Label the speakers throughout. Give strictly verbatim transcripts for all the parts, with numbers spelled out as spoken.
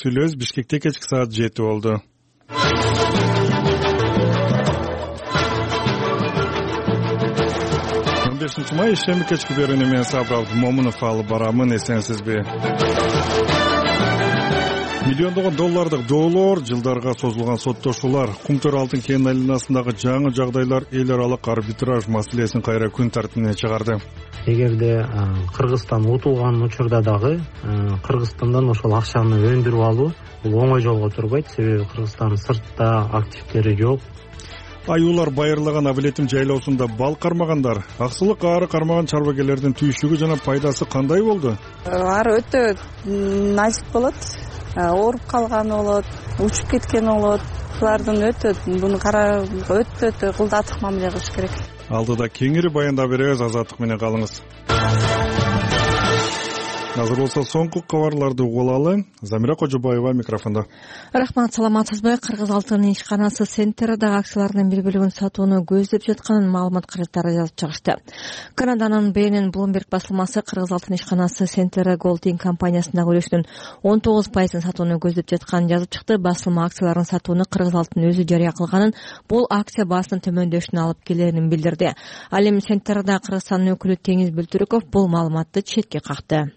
Speaker 1: сүйлөбүз. Бишкекте кечки саат жети болду. он бешинчи май ишемби кечки берүүнү мен Сабыр Момунов алып барамын. Эсенсизби? Миллиондогон доллардык доолор, жылдарга созулган соттошуулар, Кумтөр алтын кен айланасындагы жаңы жагдайлар эл аралык арбитраж маселесин кайра күн тартибине чыгарды.
Speaker 2: Эгерде Кыргызстан утулган учурда дагы Кыргызстандан ошол акчаны өндүрүп алуу бул оңой жолго турбайт. Себеби Кыргызстандын сыртта активдери жок.
Speaker 1: Аюулар байырлаган абилетим жайлоосунда бал кармагандар, аксылык ары кармаган чарбагерлердин түйшүгү жана пайдасы кандай болду?
Speaker 3: Ары өтө назик болот. Ооруп калган болот, учуп кеткен болот. Булардын өтө буну карап өтө өтө кылдатык мамиле кылыш керек.
Speaker 1: Алдыда кеңири баяндап беребиз, азаттык менен калыңыз. Азыр болсо соңку кабарларды угуп алалы. Замира Кожобаева микрофондо.
Speaker 4: Рахмат, саламатсызбы? Кыргыз алтын ишканасы Центрдагы акциялардын бир бөлүгүн сатууну көздөп жатканын маалымат каражаттары жазып чыгышты. Канаданын Бэ Эн Эн Bloomberg басылмасы Кыргыз алтын ишканасы Центр Голдинг компаниясындагы үлүшүнүн он тогуз пайызын сатууну көздөп жатканын жазып чыкты. Басылма акциялардын сатууну Кыргыз алтын өзү жарыя кылганын, бул акция баасынын төмөндөшүнө алып келерин билдирди. Ал эми Центрда Кыргызстандын өкүлү Теңиз Бүлтүрүков бул маалыматты четке какты.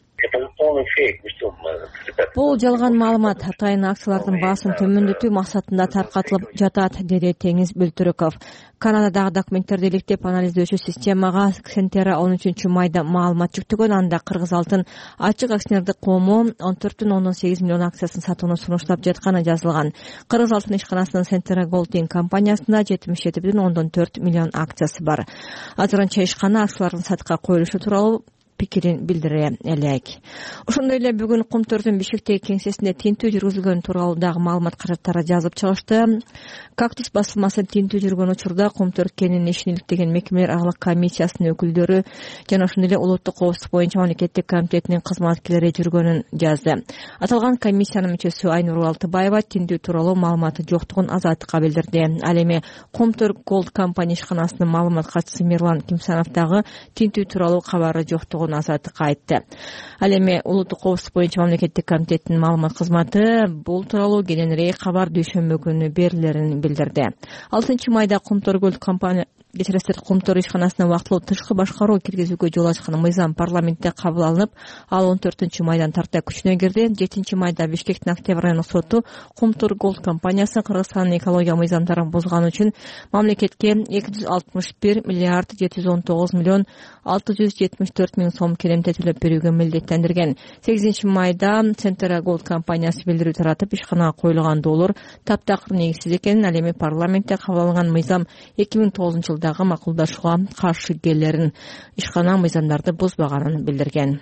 Speaker 4: Бул жалган маалымат, атайын акциялардын баасын төмөндөтүү максатында таркатылып жатат, деди Теңиз Бүлтүрүков. Канададагы документтерди иликтеп анализдөөчү системага Центр он үчүнчү майда маалымат жүктөгөн. Анда Кыргыз алтын ачык акционердик коому он төрт бүтүн ондон сегиз миллион акциясын сатууну сунуштап жатканы жазылган. Кыргыз алтын ишканасынын Центр Голдинг компаниясында жетимиш жети бүтүн ондон төрт миллион акциясы бар. Азырынча ишкана акциялардын сатыкка коюлушу тууралуу пикирин билдире элек. Ошондой эле бүгүн Кумтөрдүн Бишкектеги кеңсесинде тинтүү жүргүзүлгөн тууралуу дагы маалымат каражаттары жазып чыгышты. Кактус басылмасы тинтүү жүргөн учурда Кумтөр кенин ишин иликтеген мекемелер аралык комиссиясынын өкүлдөрү жана ошондой эле улуттук коопсуздук боюнча мамлекеттик комитетинин кызматкерлери жүргөнүн жазды. Аталган комиссиянын мүчөсү Айнур Алтыбаева тинтүү тууралуу маалыматы жоктугун Азаттыкка билдирди. Ал эми Кумтөр Голд компания ишканасынын маалымат катчысы Мирлан Кимсанов дагы тинтүү тууралуу кабары жоктугун Азаттыкка айтты. Ал эми улуттук коопсуздук боюнча мамлекеттик комитеттин маалымат кызматы бул тууралуу кененирээк кабар дүйшөмбү күнү берилерин билдирди. алтынчы майда Кумтөр Голд компания Кечиресиз Кумтөр ишканасына вактылуу тышкы башкаруу киргизүүгө жол ачкан мыйзам парламентте кабыл алынып, ал он төртүнчү майдан тарта күчүнө кирди. жетинчи майда Бишкектин Октябрь райондук соту Кумтөр Голд компаниясы Кыргызстандын экология мыйзамдарын бузганы үчүн мамлекетке эки жүз алтымыш бир миллиард жети жүз он тогуз миллион алты жүз жетимиш төрт миң сом керемте төлөп берүүгө милдеттендирген. сегизинчи майда Центр Голд компаниясы билдирүү таратып, ишканага коюлган доолор таптакыр негизсиз экенин, ал эми парламентте кабыл алынган мыйзам эки миң тогузунчу жылда дагы макулдашууга каршы келерин, ишкана мыйзамдарды бузбаганын билдирген.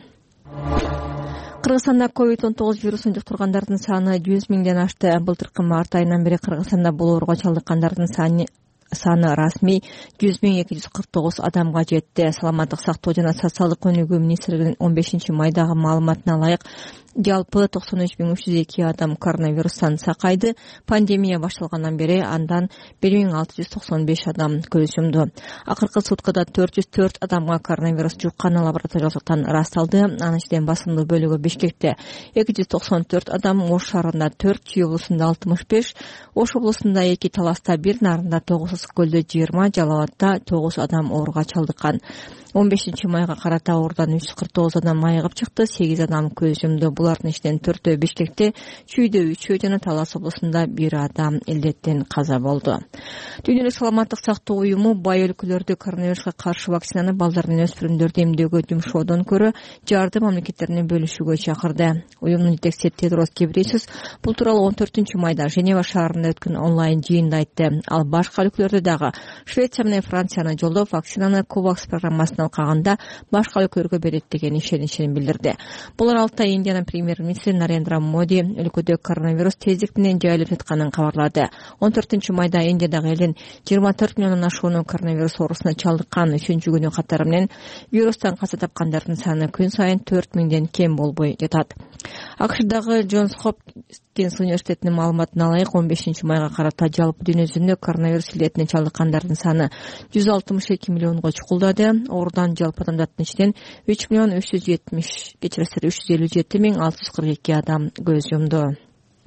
Speaker 4: Кыргызстанда ковид он тогуз вирусун жуктургандардын саны жүз миңден ашты. Былтыркы март айынан бери Кыргызстанда бул ооруга чалдыккандардын саны саны расмий жүз миң эки жүз кырк тогуз адамга жетти. Саламаттык сактоо жана социалдык өнүгүү министрлигинин он бешинчи майдагы маалыматына ылайык жалпы токсон үч миң үч жүз эки адам коронавирустан сакайды. Пандемия башталгандан бери андан бир миң алты жүз токсон беш адам көз жумду. Акыркы суткада төрт жүз төрт адамга коронавирус жукканы лабораториялык жактан ырасталды. Анын ичинен басымдуу бөлүгү Бишкекте эки жүз токсон төрт адам, Ош шаарында төрт, Чүй облусунда алтымыш беш, Ош облусунда эки, Таласта бир, Нарында тогуз, Көлдө жыйырма, Жалал Абадта тогуз адам ооруга чалдыккан. он бешинчи майга карата оорудан үч жүз кырк тогуз адам айыгып чыкты, сегиз адам көз жумду. Булардын ичинен төртөө Бишкекте, Чүйдө үчөө жана Талас облусунда бир адам илдеттен каза болду. Дүйнөлүк саламаттык сактоо уюму бай өлкөлөрдө коронавируска каршы вакцинаны балдар менен өспүрүмдөрдү эмдөөгө жумшоодон көрө жардым мамлекеттерине бөлүшүүгө чакырды. Уюмдун жетекчиси Тедрос Гебрейесус бул тууралуу он төртүнчү майда Женева шаарында өткөн онлайн жыйында айтты. Ал башка өлкөлөрдө дагы Швеция менен Францияны жолдоп вакцинаны Ковакс программасына алкаганда башка өлкөлөргө берет деген ишеничин билдирди. Бул аралыкта Индиянын премьер-министри Нарендра Моди өлкөдө коронавирус тездик менен жайылып жатканын кабарлады. он төртүнчү майда Индиядагы элдин жыйырма төрт миллиондон ашууну коронавирус оорусуна чалдыккан. Үчүнчү күнү катары менен вирустан каза тапкандардын саны күн сайын төрт миңден кем болбой жатат. АКШдагы Джонс Хопкинс университетинин маалыматына ылайык он бешинчи майга карата жалпы дүйнө жүзүндө коронавирус илетине чалдыккандардын саны жүз алтымыш эки миллионго чукулдады. Оорудан жалпы адамдардын ичинен үч миллион үч жүз жетимиш, кечиресиз үч жүз элүү жети миң алты жүз кырк эки адам көз жумду.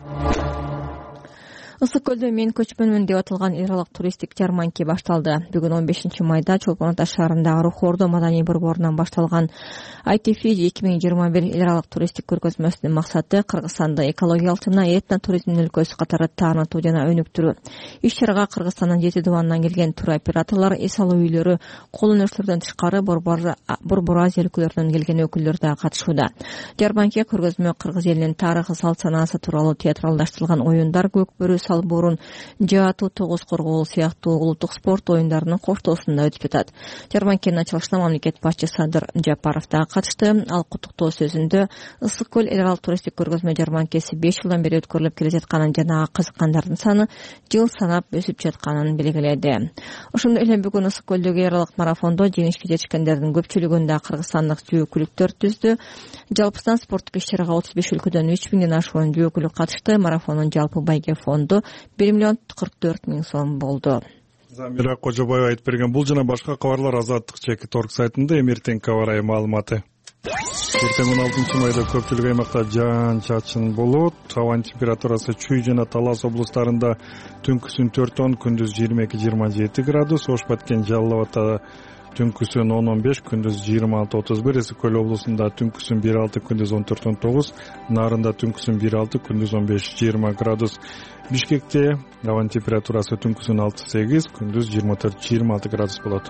Speaker 4: Ысык көлдө мен көчмөнмүн деп аталган эл аралык туристтик жарманке башталды. Бүгүн он бешинчи майда Чолпон Ата шаарындагы Рух Ордо маданий борборунан башталган ай ти эф эки миң жыйырма бир эл аралык туристтик көргөзмөсүнүн максаты Кыргызстанды экологиялык жана этно туризмдин өлкөсү катары таанытуу жана өнүктүрүү. Иш-чарага Кыргызстандын жети дубанынан келген туроператорлор, эс алуу үйлөрү, кол өнөрчүлөрдөн тышкары Борбор Азия өлкөлөрүнөн келген өкүлдөр да катышууда. Жарманке көргөзмө кыргыз элинин тарыхы, салт санаасы тууралуу театралдаштырылган оюндар, көкбөрү, салбурун, жаатуу, тогуз коргоол сыяктуу улуттук спорт оюндарынын коштоосунда өтүп жатат. Жарманкенин ачылышына мамлекет башчысы Садыр Жапаров да катышты. Ал куттуктоо сөзүндө Ысык көл эл аралык туристтик көргөзмө жарманкеси беш жылдан бери өткөрүлүп келе жатканын жана кызыккандардын саны жыл санап өсүп жатканын белгиледи. Ошондой эле бүгүн Ысык көлдөгү эл аралык марафондо жеңишке жетишкендердин көпчүлүгүндө кыргызстандык жөө өкүлүктөр түздү. Жалпысынан спорттук иш-чарага отуз беш өлкөдөн үч миңден ашуун жөө өкүлү катышты. Марафондун жалпы байге фонду бир миллион кырк төрт миң сом болду.
Speaker 1: Замира Кожобаева айтып берген бул жана башка кабарлар Азаттык чекит орг сайтында эми эртеңки аба ырайы маалыматы. Эртең он алтынчы майда көпчүлүк аймакта жаан чачын болот. Абанын температурасы Чүй жана Талас облустарында түнкүсүн төрт он, күндүз жыйырма эки жыйырма жети градус, Ош Баткен, Жалал Абадта түнкүсүн он он беш, күндүз жыйырма алты отуз бир, Ысык көл облусунда түнкүсүн бир алты, күндүз он төрт он тогуз, Нарында түнкүсүн бир алты, күндүз он беш жыйырма градус. Бишкекте абанын температурасы түнкүсүн алты сегиз, күндүз жыйырма төрт жыйырма алты градус болот.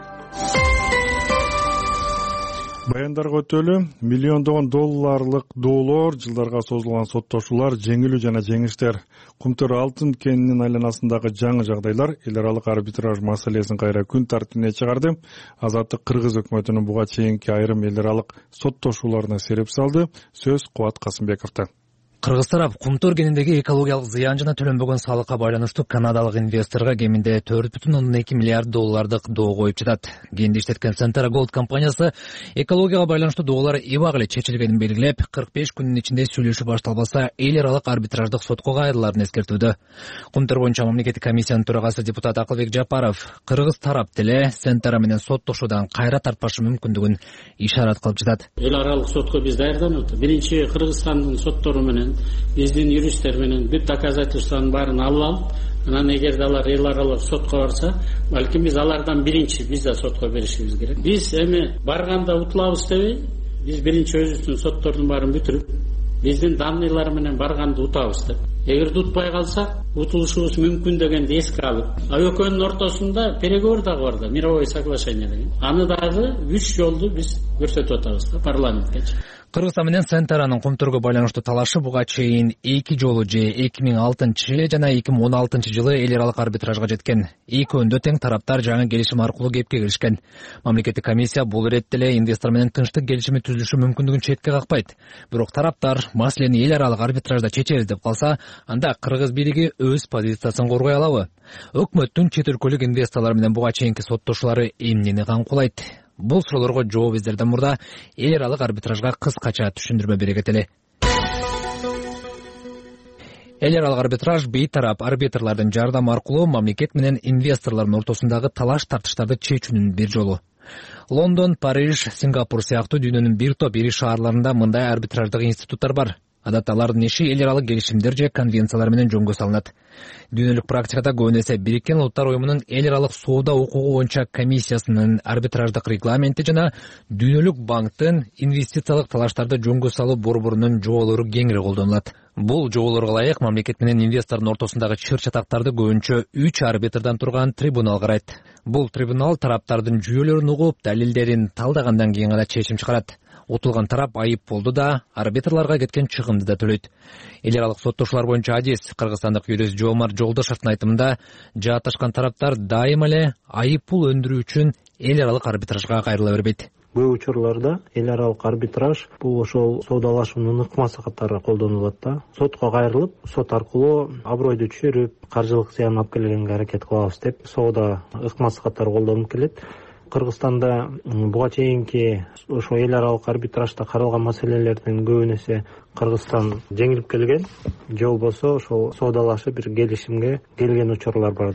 Speaker 1: Баяндарга өтөлү, миллиондогон долларлык доолор, жылдарга созулган соттошуулар, жеңилүү жана жеңиштер, Кумтөр алтын кенинин айланасындагы жаңы жагдайлар эл аралык арбитраж маселесин кайра күн тартибине чыгарды. Азаттык Кыргыз өкмөтүнүн буга чейинки айрым эл аралык соттошууларына сереп салды. Сөз Кубат Касымбековдо.
Speaker 5: Кыргыз тарап Кумтөр кениндеги экологиялык зыян жана төлөнбөгөн салыкка байланыштуу канадалык инвесторго кеминде төрт бүтүн ондон эки миллиард доллардык доо коюп жатат. Кенди иштеткен Centara Gold компаниясы экологияга байланыштуу доолор эбак эле чечилгенин белгилеп, кырк беш күндүн ичинде сүйлөшүү башталбаса, эл аралык арбитраждык сотко кайрылаарын эскертүүдө. Кумтөр боюнча мамлекеттик комиссиянын төрагасы депутат Акылбек Жапаров Кыргыз тарап деле Centara менен соттошуудан кайра тартпашы мүмкүндүгүн ишарат кылып жатат.
Speaker 6: Эл аралык сотко биз даярданып атабыз. Биринчи Кыргызстандын соттору менен биздин юристтер менен бүт доказательствонун баарын алып алып, анан эгерде алар эл аралык сотко барса, балким биз алардан биринчи биз да сотко беришибиз керек. Биз эми барганда утулабыз дебей, биз биринчи өзүбүздүн соттордун баарын бүтүрүп, биздин данныйлар менен барганды утабыз деп. Эгерде утпай калсак, утулушубуз мүмкүн дегенди эске алып, а экөөнүн ортосунда переговор дагы бар да, мировое соглашение деген. Аны дагы үч жолду биз көрсөтүп атабыз да парламентке.
Speaker 5: Кыргызстан менен Centara'нын Кумтөргө байланыштуу талашы буга чейин эки жолу же эки миң алтынчы жана эки миң он алтынчы жылы эл аралык арбитражга жеткен. Экөөндө тең тараптар жаңы келишим аркылуу кепке киришкен. Мамлекеттик комиссия бул иретте эле инвестор менен тынчтык келишими түзүлүшү мүмкүндүгүн четке какпайт. Бирок тараптар маселени эл аралык арбитражда чечебиз деп калса, анда Кыргыз бийлиги өз позициясын коргой алабы? Өкмөттүн чет өлкөлүк инвесторлор менен буга чейинки соттошуулары эмнени камкулайт? Бул суроолорго жооп издерден мурда эл аралык арбитражга кыскача түшүндүрмө бере кетели. Эл аралык арбитраж бейтарап арбитрлардын жардамы аркылуу мамлекет менен инвесторлордун ортосундагы талаш тартыштарды чечүүнүн бир жолу. Лондон, Париж, Сингапур сыяктуу дүйнөнүн бир топ ири шаарларында мындай арбитраждык институттар бар. Адатта алардын иши эл аралык келишимдер же конвенциялар менен жөнгө салынат. Дүйнөлүк практикада көбүн эсе Бириккен Улуттар уюмунун эл аралык соода укугу боюнча комиссиясынын арбитраждык регламенти жана Дүйнөлүк банктын инвестициялык талаштарды жөнгө салуу борборунун жоболору кеңири колдонулат. Бул жоболорго ылайык мамлекет менен инвестордун ортосундагы чыр-чатактарды көбүнчө үч арбитрдан турган трибунал карайт. Бул трибунал тараптардын жүйөлөрүн угуп, далилдерин талдагандан кийин гана чечим чыгарат. Утулган тарап айып болду да, арбитрларга кеткен чыгымды да төлөйт. Эл аралык соттошуулар боюнча адис кыргызстандык юрист Жоомар Жолдошевдун айтымында, жааташкан тараптар дайыма эле айып пул өндүрүү үчүн эл аралык арбитражга кайрыла бербейт.
Speaker 2: Көп учурларда эл аралык арбитраж бул ошол соодалашуунун ыкмасы катары колдонулат да. Сотко кайрылып, сот аркылуу абройду түшүрүп, каржылык зыян алып келгенге аракет кылабыз деп соода ыкмасы катары колдонуп келет. Кыргызстанда буга чейинки ошо эл аралык арбитражда каралган маселелердин көбүн эсе Кыргызстан жеңилип келген, же болбосо ошол соодалашып бир келишимге келген учурлар бар да.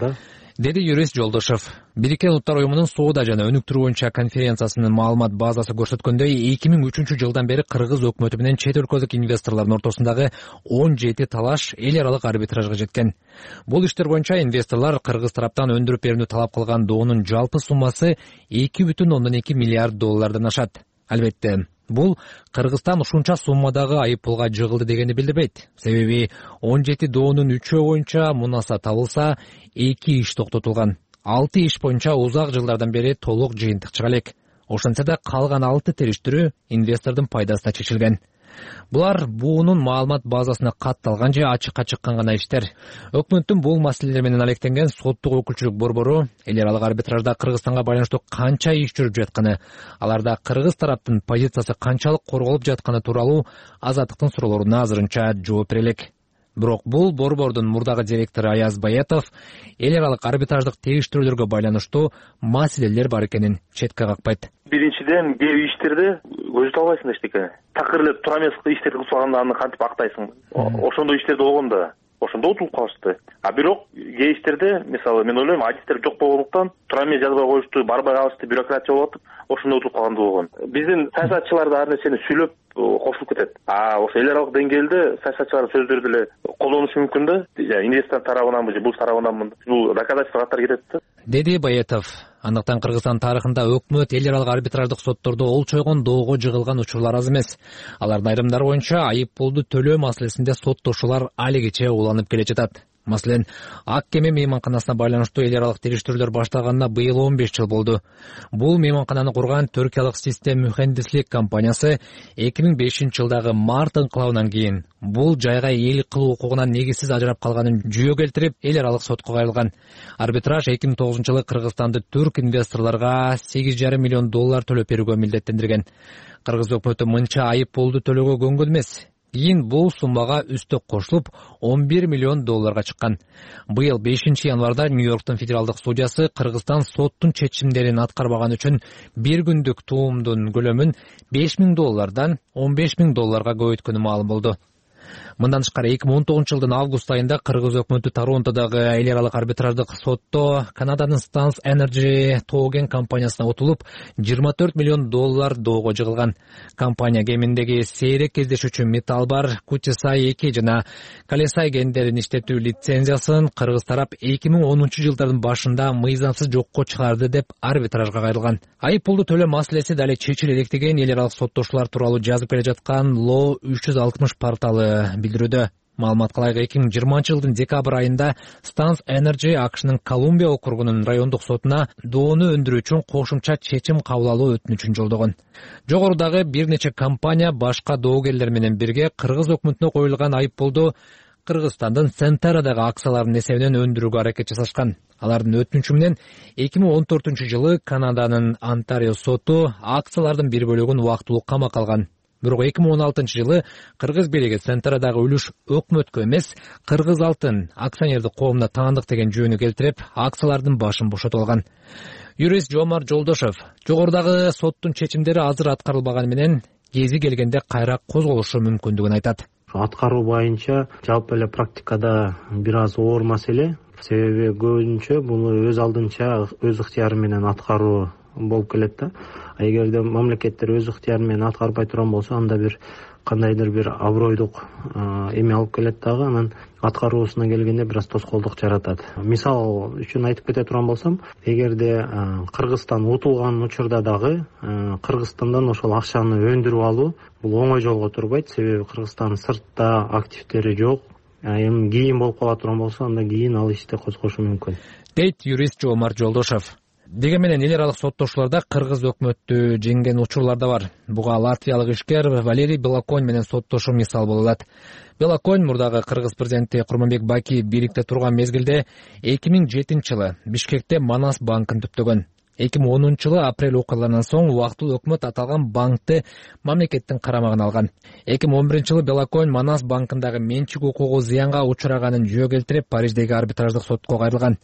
Speaker 5: деди юрист Жолдошев. Бириккен Улуттар уюмунун соода жана өнүктүрүү боюнча конференциясынын маалымат базасы көрсөткөндөй, эки миң үчүнчү жылдан бери Кыргыз өкмөтү менен чет өлкөлүк инвесторлордун ортосундагы он жети талаш эл аралык арбитражга жеткен. Бул иштер боюнча инвесторлор Кыргыз тараптан өндүрүп берүүнү талап кылган доонун жалпы суммасы эки бүтүн ондон эки миллиард доллардан ашат. Албетте, бул Кыргызстан ушунча суммадагы айыппулга жыгылды дегенди билдирбейт. Себеби он жети доонун үчөө боюнча мунаса табылса, эки иш токтотулган. алты иш боюнча узак жылдардан бери толук жыйынтык чыга элек. Ошентсе да калган алты териштирүү инвестордун пайдасына чечилген. Булар буунун маалымат базасына катталган же ачыкка чыккан гана иштер. Өкмөттүн бул маселелер менен алектенген соттук өкүлчүлүк борбору эл аралык арбитражда Кыргызстанга байланыштуу канча иш жүрүп жатканы, аларда Кыргыз тараптын позициясы канчалык корголуп жатканы тууралуу Азаттыктын суроолоруна азырынча жооп бере элек. Бирок бул борбордун мурдагы директору Аяз Баятов эл аралык арбитраждык териштирүүлөргө байланыштуу маселелер бар экенин четке какпайт.
Speaker 7: Биринчиден, кээ иштерде көзү албайсың эчтеке. Такыр эле туура эмес иштерди кылсаганда аны кантип актайсың? Ошондой иштерде болгондо ошондо утулуп калышты. А бирок кээ иштерде, мисалы, мен ойлойм, адистер жок болгондуктан туура эмес жазбай коюшту, барбай калышты, бюрократия болуп атып, ошондо утулуп калган болгон. Биздин саясатчылар да ар нерсени сүйлөп кошулуп кетет. А ошо эл аралык деңгээлде саясатчылардын сөздөрү деле колдонуш мүмкүн да. Инвестор тарабынан же бул тарабынан бул доказательство катары кетет да.
Speaker 5: Деди Баятов. Андыктан Кыргызстан тарыхында өкмөт эл аралык арбитраждык соттордо ол чойгон доого жыгылган учурлар аз эмес. Алардын айрымдары боюнча айыппулду төлөө маселесинде соттошуулар алигиче уланып келе жатат. Маселен, Ак кеме мейманканасына байланыштуу эл аралык териштирүүлөр башталганына быйыл он беш жыл болду. Бул мейманкананы курган Түркиялык систем мухендислик компаниясы эки миң бешинчи жылдагы март инкылабынан кийин бул жайга ээлик кылуу укугунан негизсиз ажырап калганын жүйө келтирип, эл аралык сотко кайрылган. Арбитраж эки миң тогузунчу жылы Кыргызстанды түрк инвесторлорго сегиз жарым миллион доллар төлөп берүүгө милдеттендирген. Кыргыз өкмөтү мынча айыппулду төлөөгө көнгөн эмес. Кийин бул суммага үстөк кошулуп он бир миллион долларга чыккан. Быйыл бешинчи январда Нью-Йорктун федералдык судьясы Кыргызстан соттун чечимдерин аткарбаган үчүн бир күндүк туумдун көлөмүн беш миң доллардан он беш миң долларга көбөйткөнү маалым болду. Мындан тышкары эки миң он тогузунчу жылдын август айында Кыргыз өкмөтү Торонтодогу эл аралык арбитраждык сотто Канаданын Stans Energy Togen компаниясына утулуп жыйырма төрт миллион доллар доого жыгылган. Компания кеминдеги сейрек кездешүүчү металл бар Кутисай эки жана Калесай кендерин иштетүү лицензиясын Кыргыз тарап эки миң онунчу жылдардын башында мыйзамсыз жокко чыгарды деп арбитражга кайрылган. Айыппулду төлөө маселеси дале чечиле элек деген эл аралык соттошуулар тууралуу жазып келе жаткан Law үч жүз алтымыш порталы билдирүүдө. Маалыматка ылайык эки миң жыйырманчы жылдын декабрь айында Stans Energy АКШнын Колумбия округунун райондук сотуна доону өндүрүү үчүн кошумча чечим кабыл алуу өтүнүчүн жолдогон. Жогорудагы бир нече компания башка доогерлер менен бирге Кыргыз өкмөтүнө коюлган айыппулду Кыргызстандын Сентарадагы акцияларынын эсебинен өндүрүүгө аракет жасашкан. Алардын өтүнүчү менен эки миң он төртүнчү жылы Канаданын Онтарио соту акциялардын бир бөлүгүн убактылуу камакка алган. Бирок эки миң он алтынчы жылы Кыргыз бийлиги Сентарадагы үлүш өкмөткө эмес, Кыргыз Алтын акционердик коомуна таандык деген жүйөнү келтирип, акциялардын башын бошотуп алган. Юрист Жомарт Жолдошев жогорудагы соттун чечимдери азыр аткарылбаганы менен кези келгенде кайра козголушу мүмкүндүгүн айтат.
Speaker 2: Аткаруу боюнча жалпы эле практикада бир аз оор маселе. Себеби көбүнчө буну өз алдынча өз ыктыяры менен аткаруу болуп келет да. А эгерде мамлекеттер өз ыктыяры менен аткарбай турган болсо, анда бир кандайдыр бир абройдук эме алып келет дагы, анан аткаруусуна келгенде бир аз тоскоолдук жаратат. Мисал үчүн айтып кете турган болсом, эгерде Кыргызстан утулган учурда дагы Кыргызстандан ошол акчаны өндүрүп алуу бул оңой жолго турбайт. Себеби Кыргызстан сыртта активдери жок. Эми кийин болуп кала турган болсо, анда кийин ал ишти козгошу мүмкүн, дейт
Speaker 5: юрист Жомарт Жолдошев. Деген менен эл аралык соттошууларда Кыргыз өкмөттү жеңген учурлар да бар. Буга латвиялык ишкер Валерий Белоконь менен соттошуу мисал боло алат. Белоконь мурдагы Кыргыз президенти Курманбек Бакиев бийликте турган мезгилде эки миң жетинчи жылы Бишкекте Манас банкын түптөгөн. эки миң онунчу жылы апрель окуяларынан соң убактылуу өкмөт аталган банкты мамлекеттин карамагына алган. эки миң он биринчи жылы Белоконь Манас банкындагы менчик укугу зыянга учураганын жүйө келтирип, Париждеги арбитраждык сотко кайрылган.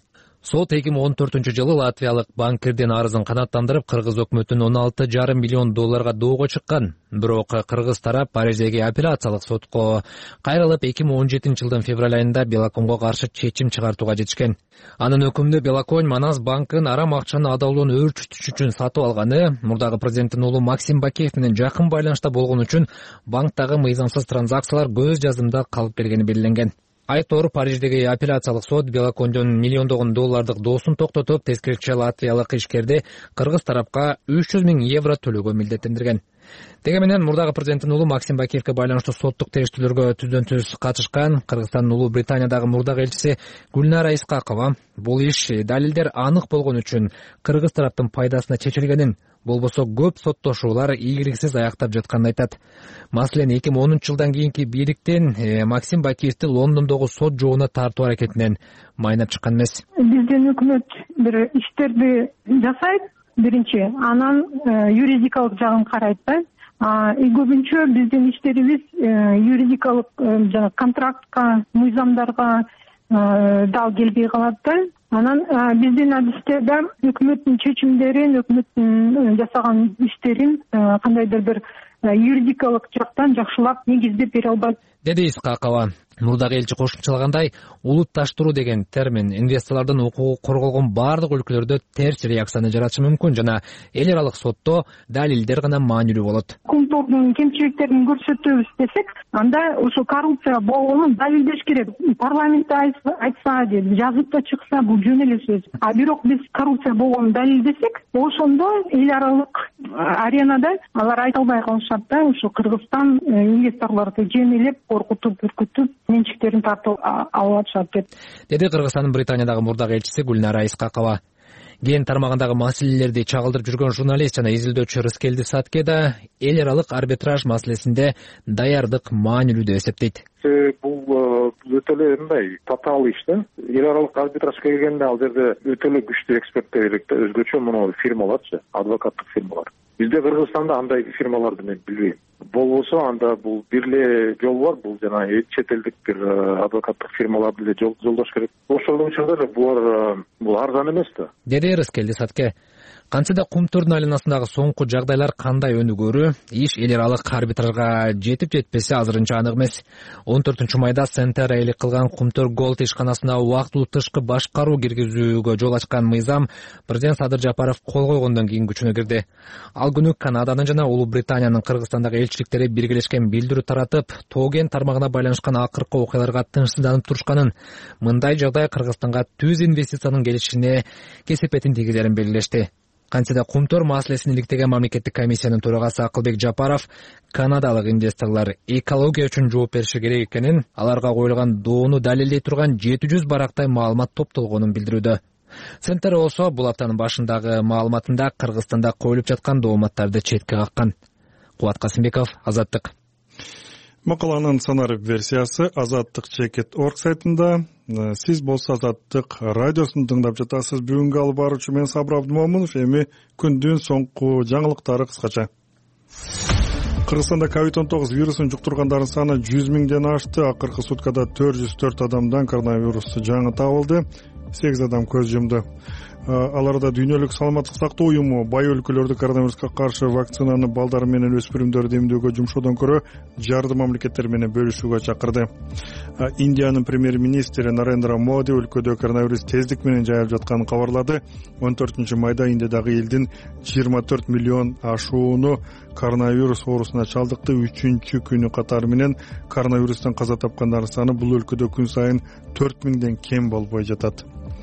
Speaker 5: сот эки миң он төртүнчү жылы латвиялык банкирдин арызын канааттандырып кыргыз өкмөтүнүн он алты жарым миллион долларга доого чыккан. Бирок кыргыз тарап Париждеги апелляциялык сотко кайрылып эки миң он жетинчи жылдын февраль айында Белаконго каршы чечим чыгартууга жетишкен. Анын өкүмүндө Белакон Манас банкын арам акчаны адалдоон өөрчүтүш үчүн сатып алганы, мурдагы президенттин уулу Максим Бакиев менен жакын байланышта болгон үчүн банктагы мыйзамсыз транзакциялар көз жаздымда калып келгени белгиленген. Айтор Париждеги апелляциялык сот Белакондон миллиондогон доллардык доосун токтотуп, тескерисинче латвиялык ишкерди кыргыз тарапка үч жүз миң евро төлөөгө милдеттендирген. Деге менен мурдагы президенттин уулу Максим Бакиевке байланыштуу соттук териштирүүлөргө түздөн түз катышкан Кыргызстандын улуу Британиядагы мурдагы элчиси Гүлнара Исхакова бул иш далилдер анык болгон үчүн кыргыз тараптын пайдасына чечилгенин, болбосо көп соттошуулар ийгиликсиз аяктап жатканын айтат. Маселен, эки миң онунчу жылдан кийинки бийликтен Максим Бакиевди Лондондогу сот жообуна тартуу аракетинен майнап чыккан эмес.
Speaker 8: Биздин өкмөт бир иштерди жасайт, биринчи, анан юридикалык жагын карайт да. Көбүнчө биздин иштерибиз юридикалык жана контрактка, мыйзамдарга дал келбей калат да. Анан биздин адистерде өкмөттүн чечимдерин, өкмөттүн жасаган иштерин кандайдыр бир юридикалык жактан жакшылап негиздеп бере албайт,
Speaker 5: деди Исхакова. Мурдагы элчи кошумчалагандай, улутташтыруу деген термин инвесторлордун укугу корголгон бардык өлкөлөрдө терс реакцияны жаратышы мүмкүн жана эл аралык сотто далилдер гана маанилүү болот.
Speaker 8: Кумтордун кемчиликтерин көрсөтөбүз десек, анда ошо коррупция болгонун далилдеш керек. Парламентте айтса, жазып да чыкса, бул жөн эле сөз. А бирок биз коррупция болгонун далилдесек, ошондо эл аралык аренада алар айта албай калышат да, ошо Кыргызстан инвесторлорду жемелеп, коркутуп, үркүтүп менчиктерин тартып алып атышат деп.
Speaker 5: Деди Кыргызстандын Британиядагы мурдагы элчиси Гүлнара Исхакова. Ген тармагындагы маселелерди чагылдырып жүргөн журналист жана изилдөөчү Рыскелди Сатке да эл аралык арбитраж маселесинде даярдык маанилүү деп эсептейт.
Speaker 9: Бул өтө эле мындай татаал иш да. Эл аралык арбитражга келгенде ал жерде өтө эле күчтүү эксперттер керек да, өзгөчө мына фирмаларчы, адвокаттык фирмалар. Бизде Кыргызстанда андай фирмаларды мен билбейм. Болбосо анда бул бир эле жол бар, бул жана чет элдик бир адвокаттык фирмалар менен жолдош керек. Ошолдун үчүн деле булар бул арзан эмес да, деди
Speaker 5: Рыскелди Сатке. Кантсе да Кумтөрдүн айланасындагы соңку жагдайлар кандай өнүгөрү, иш эл аралык арбитражга жетип жетпеси азырынча анык эмес. он төртүнчү майда Сентера элик кылган Кумтөр Голд ишканасына убактылуу тышкы башкаруу киргизүүгө жол ачкан мыйзам президент Садыр Жапаров кол койгондон кийин күчүнө кирди. Ал күнү Канаданын жана Улуу Британиянын Кыргызстандагы элчиликтери биргелешкен билдирүү таратып, Тоген тармагына байланышкан акыркы окуяларга тынчсызданып турушканын, мындай жагдай Кыргызстанга түз инвестициянын келишине кесепетин тийгизерин белгилешти. Кантсе да Кумтөр маселесин иликтеген мамлекеттик комиссиянын төрагасы Акылбек Жапаров канадалык инвесторлор экология үчүн жооп бериши керек экенин, аларга коюлган доону далилдей турган жети жүз барактай маалымат топтолгонун билдирүүдө. Сентер болсо бул аптанын башындагы маалыматында Кыргызстанда коюлуп жаткан дооматтарды четке каккан. Кубат Касымбеков, Азаттык.
Speaker 1: Макаланын санар версиясы азаттык чекит точка орг сайтында. Сиз болсо Азаттык радиосун тыңдап жатасыз. Бүгүнкү алып баруучу мен Сабыр Абдымомунов. Эми күндүн соңку жаңылыктары кыскача. Кыргызстанда ковид он тогуз вирусун жуктургандардын саны жүз миңден ашты. Акыркы суткада төрт жүз төрт адамдан коронавирус жаңы табылды. сегиз адам көз жумду. Аларда Дүйнөлүк саламаттык сактоо уюму бай өлкөлөрдө коронавируска каршы вакцинаны балдар менен өспүрүмдөрдү эмдөөгө жумшоодон көрө жарды мамлекеттер менен бөлүшүүгө чакырды. Индиянын премьер-министри Нарендра Моди өлкөдө коронавирус тездик менен жайылып жатканын кабарлады. он төртүнчү майда Индиядагы элдин жыйырма төрт миллион ашууну коронавирус оорусуна чалдыкты. Үчүнчү күнү катары менен коронавирустан каза тапкандардын саны бул өлкөдө күн сайын төрт миңден кем болбой жатат.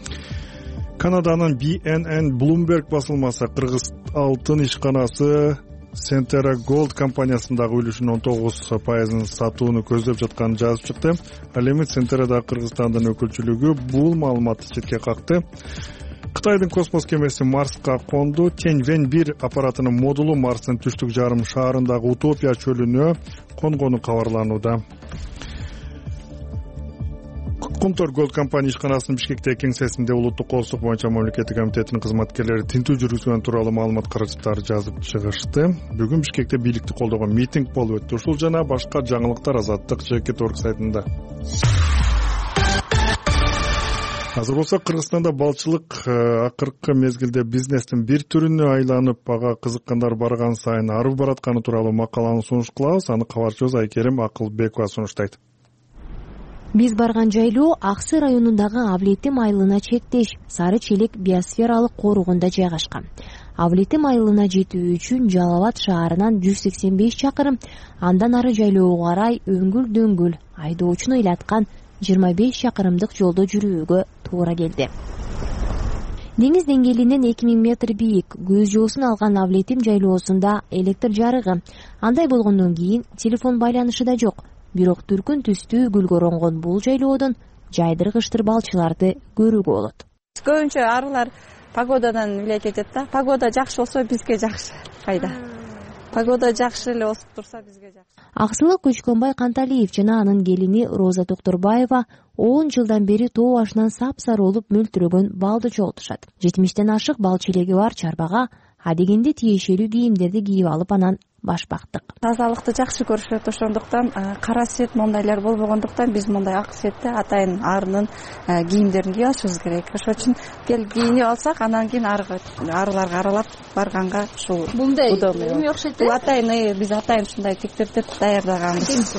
Speaker 1: Канаданын би эн эн Bloomberg басылмасы Кыргыз алтын ишканасы Сентера Голд компаниясындагы үлүшүнүн он тогуз пайызын сатууну көздөп жатканын жазып чыкты. Ал эми Сентерадагы Кыргызстандын өкүлчүлүгү бул маалыматты четке какты. Кытайдын космос кемеси Марска конду. Тяньвэнь бир аппаратынын модулу Марстын түштүк жарым шаарындагы Утопия чөлүнө конгону кабарланууда. Кумтөр Голд компания ишканасынын Бишкектеги кеңсесинде улуттук коопсуздук боюнча мамлекеттик комитетинин кызматкерлери тинтүү жүргүзгөн тууралуу маалымат каражаттары жазып чыгышты. Бүгүн Бишкекте бийликти колдогон митинг болуп өттү. Ушул жана башка жаңылыктар азаттык чекит точка орг сайтында. азыр болсо Кыргызстанда балчылык акыркы мезгилде бизнестин бир түрүнө айланып, ага кызыккандар барган сайын арып баратканы тууралуу макаланы сунуш кылабыз. Аны кабарчыбыз Айкерим Акылбекова сунуштайт.
Speaker 10: Биз барган жайлоо Аксы районундагы Авлетим айылына чектеш Сары Челек биосфералык коругунда жайгашкан. Авлетим айылына жетүү үчүн Жалал Абад шаарынан жүз сексен беш чакырым, андан ары жайлоого карай өңгүл дөңгүл айдоочуну ыйлаткан жыйырма беш чакырымдык жолдо жүрүүгө туура келди. Деңиз деңгээлинен эки миң метр бийик көз жоосун алган Авлетим жайлоосунда электр жарыгы, андай болгондон кийин телефон байланышы да жок. Бирок түркүн түстүү гүлгө оронгон бул жайлоодон жайдыргычтыр балчыларды көрүүгө болот.
Speaker 3: Көбүнчө арылар погодадан влиять этет да. Погода жакшы болсо бизге жакшы пайда. Погода жакшы эле болуп турса бизге жакшы.
Speaker 10: Аксылык Көчкөнбай Канталиев жана анын келини Роза Токторбаева он жылдан бери тоо башынан сапсары болуп мөлтүрөгөн балды чогултушат. жетимиштен ашык бал челеги бар чарбага адегенде тиешелүү кийимдерди кийип алып анан баш бактык.
Speaker 3: Тазалыкты жакшы көрүшөт, ошондуктан кара свет мондайлар болбогондуктан биз мондай ак светте атайын арынын кийимдерин кийип алышыбыз керек. Ошон үчүн келип кийинип алсак, анан кийин арыларга аралап барганга ушул
Speaker 10: мындай эме окшойт да.
Speaker 3: Атайын биз атайын ушундай тектерип даярдаганбыз.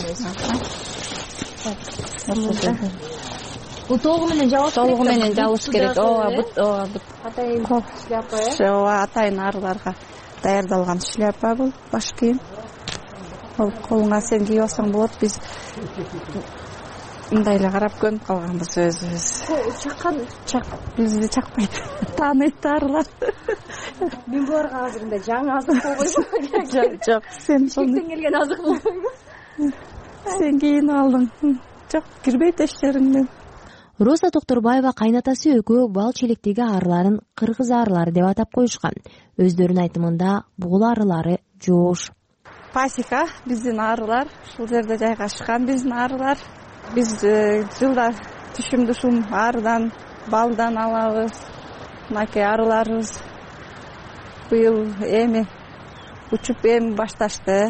Speaker 10: Бул тогу менен жабыш керек.
Speaker 3: Тогу менен жабыш керек. Ооба, ооба.
Speaker 10: Атайын шляпа, э?
Speaker 3: Ооба, атайын арыларга даярдалган шляпа бул, баш кийим. Ол колуңа сен кийип алсаң болот. Биз мындай эле карап көнүп калганбыз өзүбүз.
Speaker 10: Чаккан,
Speaker 3: чак, бизди чакпайт. Тааныйт арылар.
Speaker 10: Мен буларга азыр мындай жаңы азык болбойбу?
Speaker 3: Жок, жок. Сен
Speaker 10: чектен келген азык болбойбу?
Speaker 3: Сен кийинип алдың. Жок, кирбейт эч жериңден.
Speaker 10: Роза Токторбаева кайнатасы экөө бал челектеги арыларын кыргыз арылары деп атап коюшкан. Өздөрүнүн айтымында бул арылары жоош.
Speaker 3: Пасека биздин арылар, ушул жерде жайгашкан биздин арылар. Биз жылда түшүм түшүм арыдан, балдан алабыз. Мынакей арыларыбыз быйыл эми учуп эми башташты.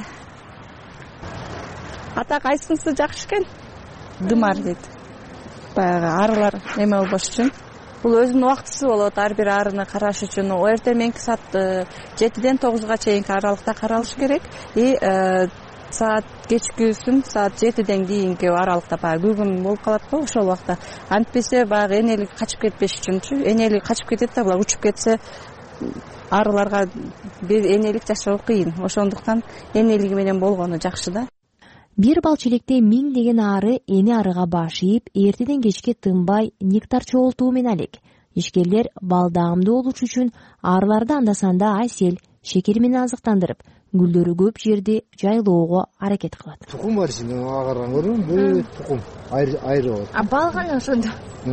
Speaker 3: Ата кайсынысы жакшы экен? Дымар дейт. Баягы арылар эме болбош үчүн. Бул өзүнүн убактысы болот, ар бир арыны караш үчүн. Эртең мененки саат жетиден тогузга чейинки аралыкта каралыш керек. И саат кечкүсүн саат жетиден кийинки аралыкта баягы күгүн болуп калат го, ошол убакта. Антпесе баягы энелик качып кетпеш үчүнчү. Энелик качып кетет да, була учуп кетсе арыларга энелик жашоо кыйын. Ошондуктан энелиги менен болгону жакшы да.
Speaker 10: Бир бал челекте миңдеген ары эне арыга баш ийип, эртеден кечке тынбай нектар чогултуу менен алек. Ишкерлер бал даамдуу болуш үчүн арыларды анда-санда асел, шекер менен азыктандырып, гүлдөрү көп жерди жайлоого аракет кылат.
Speaker 11: Тукум бар ичинде агарган көрүм, бүт тукум айры айры болот.
Speaker 10: А бал кана ошондо?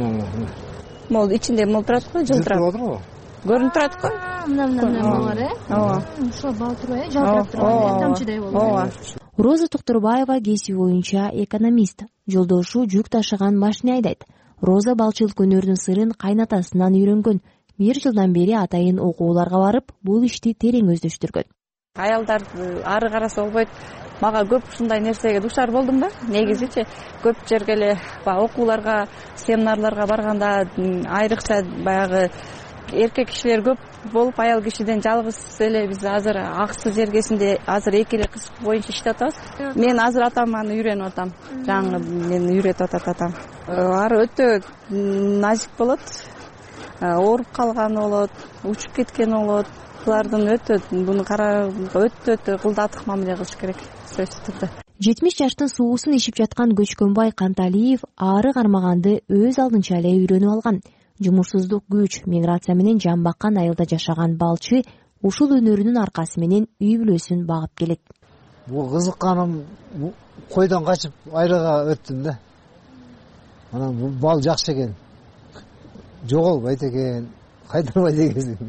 Speaker 3: Мол ичинде мол турат го, жылтырап. Көрүнүп турат го.
Speaker 10: Мына-мына бар, э?
Speaker 3: Ооба.
Speaker 10: Ошо бал турбай, жалтырап турат, тамчыдай болот.
Speaker 3: Ооба.
Speaker 10: Роза Токторбаева кесиби боюнча экономист, жолдошу жүк ташыган машина айдайт. Роза балчылык өнөрүнүн сырын кайнатасынан үйрөнгөн. Бир жылдан бери атайын окууларга барып, бул ишти терең өздөштүргөн.
Speaker 3: Аялдар ары караса болбойт. Мага көп ушундай нерсеге душар болдум да. Негизичи көп жерге эле окууларга, семинарларга барганда айрыкча баягы эркек кишилер көп болуп, аял кишиден жалгыз эле биз азыр Аксы жергесинде азыр эки эле кыз боюнча иштеп атабыз. Мен азыр атаманы үйрөнүп атам. Жаңы мени үйрөтүп атат атам. Ары өтө назик болот. Ооруп калганы болот, учуп кеткени болот. Булардын өтө буну кара өтө өтө кылдатык мамиле кылыш керек. Сөзсүз түрдө.
Speaker 10: жетимиш жаштын суусун ичип жаткан Көчкөнбай Канталиев ары кармаганды өз алдынча эле үйрөнүп алган. Жумушсуздук күч, миграция менен жан баккан айылда жашаган балчы ушул өнөрүнүн аркасы менен үй бүлөсүн багып келет.
Speaker 11: Бул кызыкканым койдон качып айрыга өттүм да. Анан бул бал жакшы экен. Жоголбойт экен, кайдырбайт экенсиң.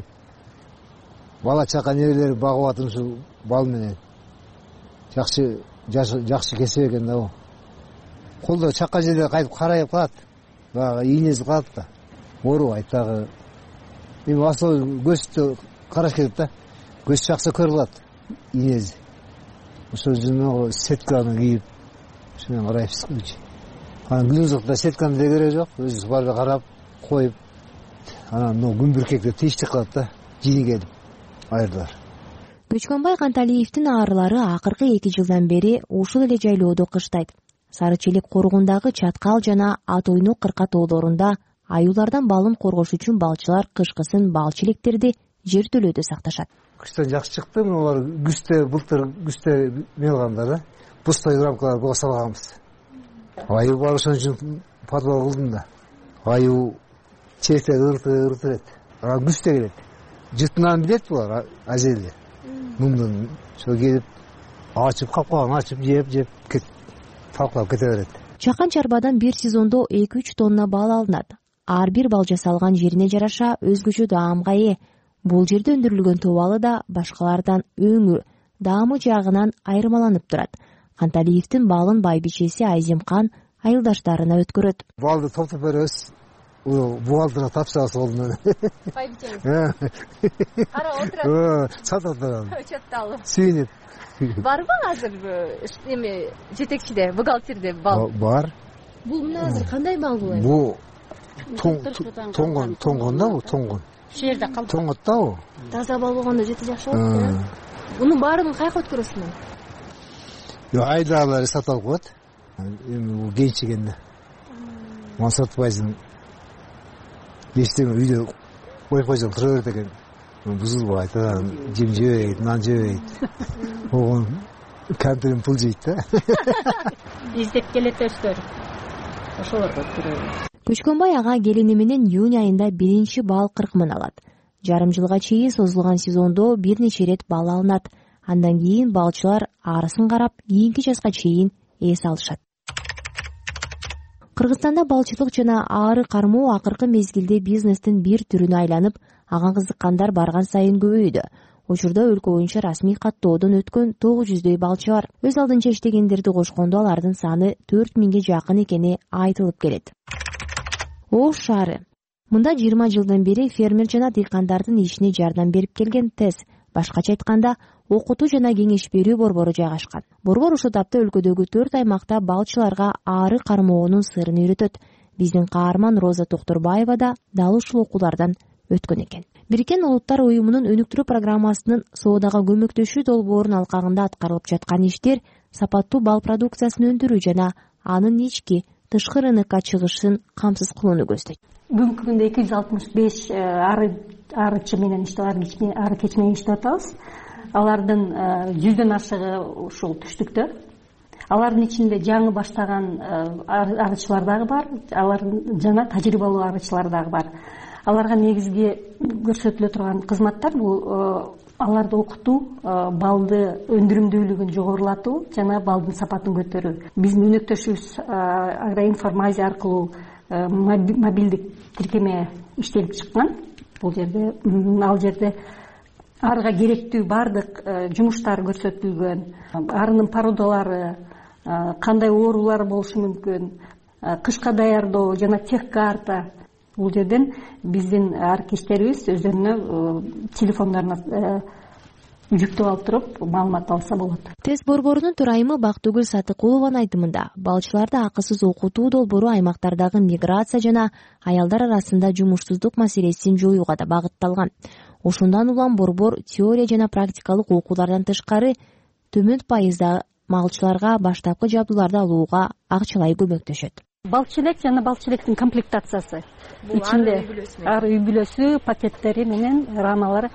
Speaker 11: Бала чака нерелери багып атым ушул бал менен. Жакшы жакшы кесип экен да бул. Колдо чака жерде кайтып карайып калат. Баягы ийнеси калат да. Оорубайт дагы. Эми асыл көздү караш керек да. Көз жакшы көрүлөт ийнеси. Ошол үчүн сетканы кийип, ошону карайбыз. Анан күнүзүктө сетканы да кереги жок, өзүбүз барып карап коюп анан мына күмбүркектер тийиштик кылат да, жини келип айырлар.
Speaker 10: Көчкөнбай Канталиевдин арылары акыркы эки жылдан бери ушул эле жайлоодо кыштайт. Сары Челек коргондагы Чаткал жана Ат Ойнок кырка тоолорунда аюулардан балын коргош үчүн балчылар кышкысын бал челектерди жертөлөөдө сакташат.
Speaker 11: Кыштан жакшы чыкты, алар күздө былтыр күздө мелгандар да. Пустой рамкалар буга салганбыз. Аю бар ошон үчүн подвал кылдым да. Аю чекте ырты ырты берет. А күздө келет. Жытынан билет булар азели. Мындан ошо келип ачып капкаган ачып жеп жеп талкалап кете берет.
Speaker 10: Чакан чарбадан бир сезондо эки үч тонна бал алынат. Ар бир бал жасалган жерине жараша өзгөчө даамга ээ. Бул жерде өндүрүлгөн тобалы да башкалардан өңү, даамы жагынан айырмаланып турат. Канталиевдин балын байбичеси Айземкан айылдаштарына өткөрөт.
Speaker 11: Балды топтоп беребиз. Бугалтына тапсырабыз колунан.
Speaker 10: Байбичеңиз. Кара отурат.
Speaker 11: Сатат барам.
Speaker 10: Чатталып.
Speaker 11: Сүйүнөт.
Speaker 10: Барбы азыр эме жетекчиде, бухгалтерде бал?
Speaker 11: Бар.
Speaker 10: Бул мына азыр кандай бал бул?
Speaker 11: Бул тоңгон, тоңгон да бул, тоңгон.
Speaker 10: Ушул жерде калып.
Speaker 11: Тоңот да бул.
Speaker 10: Таза бал болгондо жете жакшы болот. Мунун баарын кайка өткөрөсүң?
Speaker 11: Yo айдалары сатып коет. Эми бул кенчигенде. Ман сатпайсың. Эчтеме үйдө коюп койсоң кыра берет экен. Бузулбайт, жем жебейт, нан жебейт. Огон камперин пул жейт да.
Speaker 10: Издеп келет өстөр. Ошолорго өткөрөбүз. Көчкөнбай ага келини менен июнь айында биринчи бал кырк миң алат. Жарым жылга чейин созулган сезондо бир нече ирет бал алынат. Андан кийин балчылар арысын карап, кийинки жазга чейин эс алышат. Кыргызстанда балчылык жана ары кармоо акыркы мезгилде бизнестин бир түрүнө айланып, ага кызыккандар барган сайын көбөйдү. Учурда өлкө боюнча расмий каттоодон өткөн тогуз жүздөй балчы бар. Өз алдынча иштегендерди кошкондо алардын саны төрт миңге жакын экени айтылып келет. Ош шаары. Мында жыйырма жылдан бери фермер жана дыйкандардын ишине жардам берип келген ТЭС, башкача айтканда окутуу жана кеңеш берүү борбору жайгашкан. Борбор ушул тапта өлкөдөгү төрт аймакта балчыларга ары кармоонун сырын үйрөтөт. Биздин каарман Роза Токторбаева да дал ушул окуулардан өткөн экен. Бириккен Улуттар уюмунун өнүктүрүү программасынын соодага көмөктөшүү долбоорунун алкагында аткарылып жаткан иштер сапаттуу бал продукциясын өндүрүү жана анын ички тышкы рынокко чыгышын камсыз кылууну көздөйт.
Speaker 12: Бүгүнкү күндө эки жүз алтымыш беш ары арычы менен иштеп, ары кеч менен иштеп атабыз. Алардын жүздөн ашыгы ушул түштүктө. Алардын ичинде жаңы баштаган арычылар дагы бар, алардын жана тажрыйбалуу арычылар дагы бар. Аларга негизги көрсөтүлө турган кызматтар бул аларды окутуу, балды өндүрүмдүүлүгүн жогорулатуу жана балдын сапатын көтөрүү. Биздин өнөктөшүбүз Агроинформазия аркылуу мобилдик тиркеме иштелип чыккан. Бул жерде ал жерде арыга керектүү бардык жумуштар көрсөтүлгөн. Арынын породалары, кандай оорулар болушу мүмкүн, кышка даярдоо жана тех карта. Бул жерден биздин аркештерибиз өздөрүнө телефондоруна жүктөп алып туруп маалымат алса болот.
Speaker 10: ТЭС борборунун төрайымы Бактыгүл Сатыкулованын айтымында, балчыларды акысыз окутуу долбоору аймактардагы миграция жана аялдар арасында жумушсуздук маселесин жоюуга да багытталган. Ошондон улам борбор теория жана практикалык окуулардан тышкары төмөн пайызда малчыларга баштапкы жабдууларды алууга акчалай көмөктөшөт.
Speaker 12: Балчелек жана балчелектин комплектациясы ичинде ар үй бүлөсү пакеттери менен рамалары.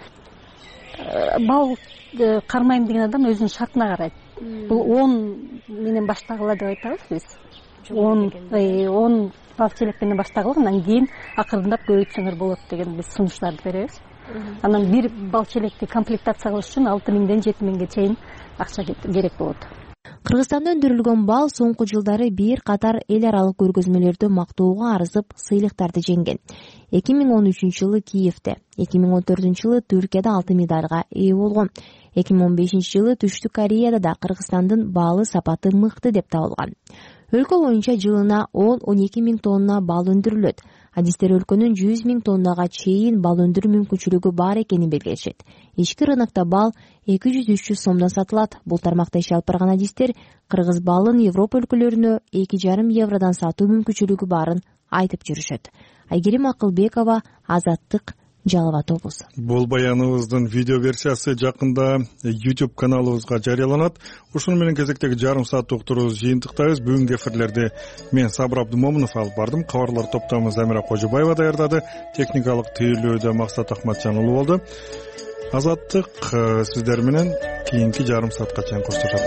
Speaker 12: Бал кармайм деген адам өзүнүн шартына карайт. Бул он менен баштагыла деп айтабыз биз. он он балчелек менен баштагыла, андан кийин акырындап көбөйтсөңөр болот деген биз сунуштарды беребиз. Анан бир балчелекти комплектация кылыш үчүн алты миңден жети миңге чейин акча керек болот.
Speaker 10: Кыргызстанда өндүрүлгөн бал соңку жылдары бир катар эл аралык көргөзмөлөрдө мактоого арызып, сыйлыктарды жеңген. эки миң он үчүнчү жылы Киевде, эки миң он төртүнчү жылы Түркияда алтын медалга ээ болгон. эки миң он бешинчи жылы Түштүк Кореяда да Кыргызстандын балы сапаты мыкты деп табылган. Өлкө боюнча жылына он он эки миң тонна бал өндүрүлөт. Адистер өлкөнүн жүз миң тоннага чейин бал өндүрүү мүмкүнчүлүгү бар экенин белгилешет. Ички рынокто бал эки жүз үч жүз сомдон сатылат. Бул тармакта иш алып барган адистер кыргыз балын Европа өлкөлөрүнө эки жарым евродон сатуу мүмкүнчүлүгү барын айтып жүрүшөт. Айгерим Акылбекова, Азаттык, Жалал Абад облусу.
Speaker 1: Бул баяныбыздын видео версиясы жакында YouTube каналыбызга жарыяланат. Ушуну менен кезектеги жарым сааттык туруубузду жыйынтыктайбыз. Бүгүнкү эфирлерди мен Сабыр Абдымомунов алып бардым. Кабарлар топтомубуз Замира Кожобаева даярдады. Техникалык тейлөөдө Максат Акматжан уулу болду. Азаттык сиздер менен кийинки жарым саатка чейин коштошот.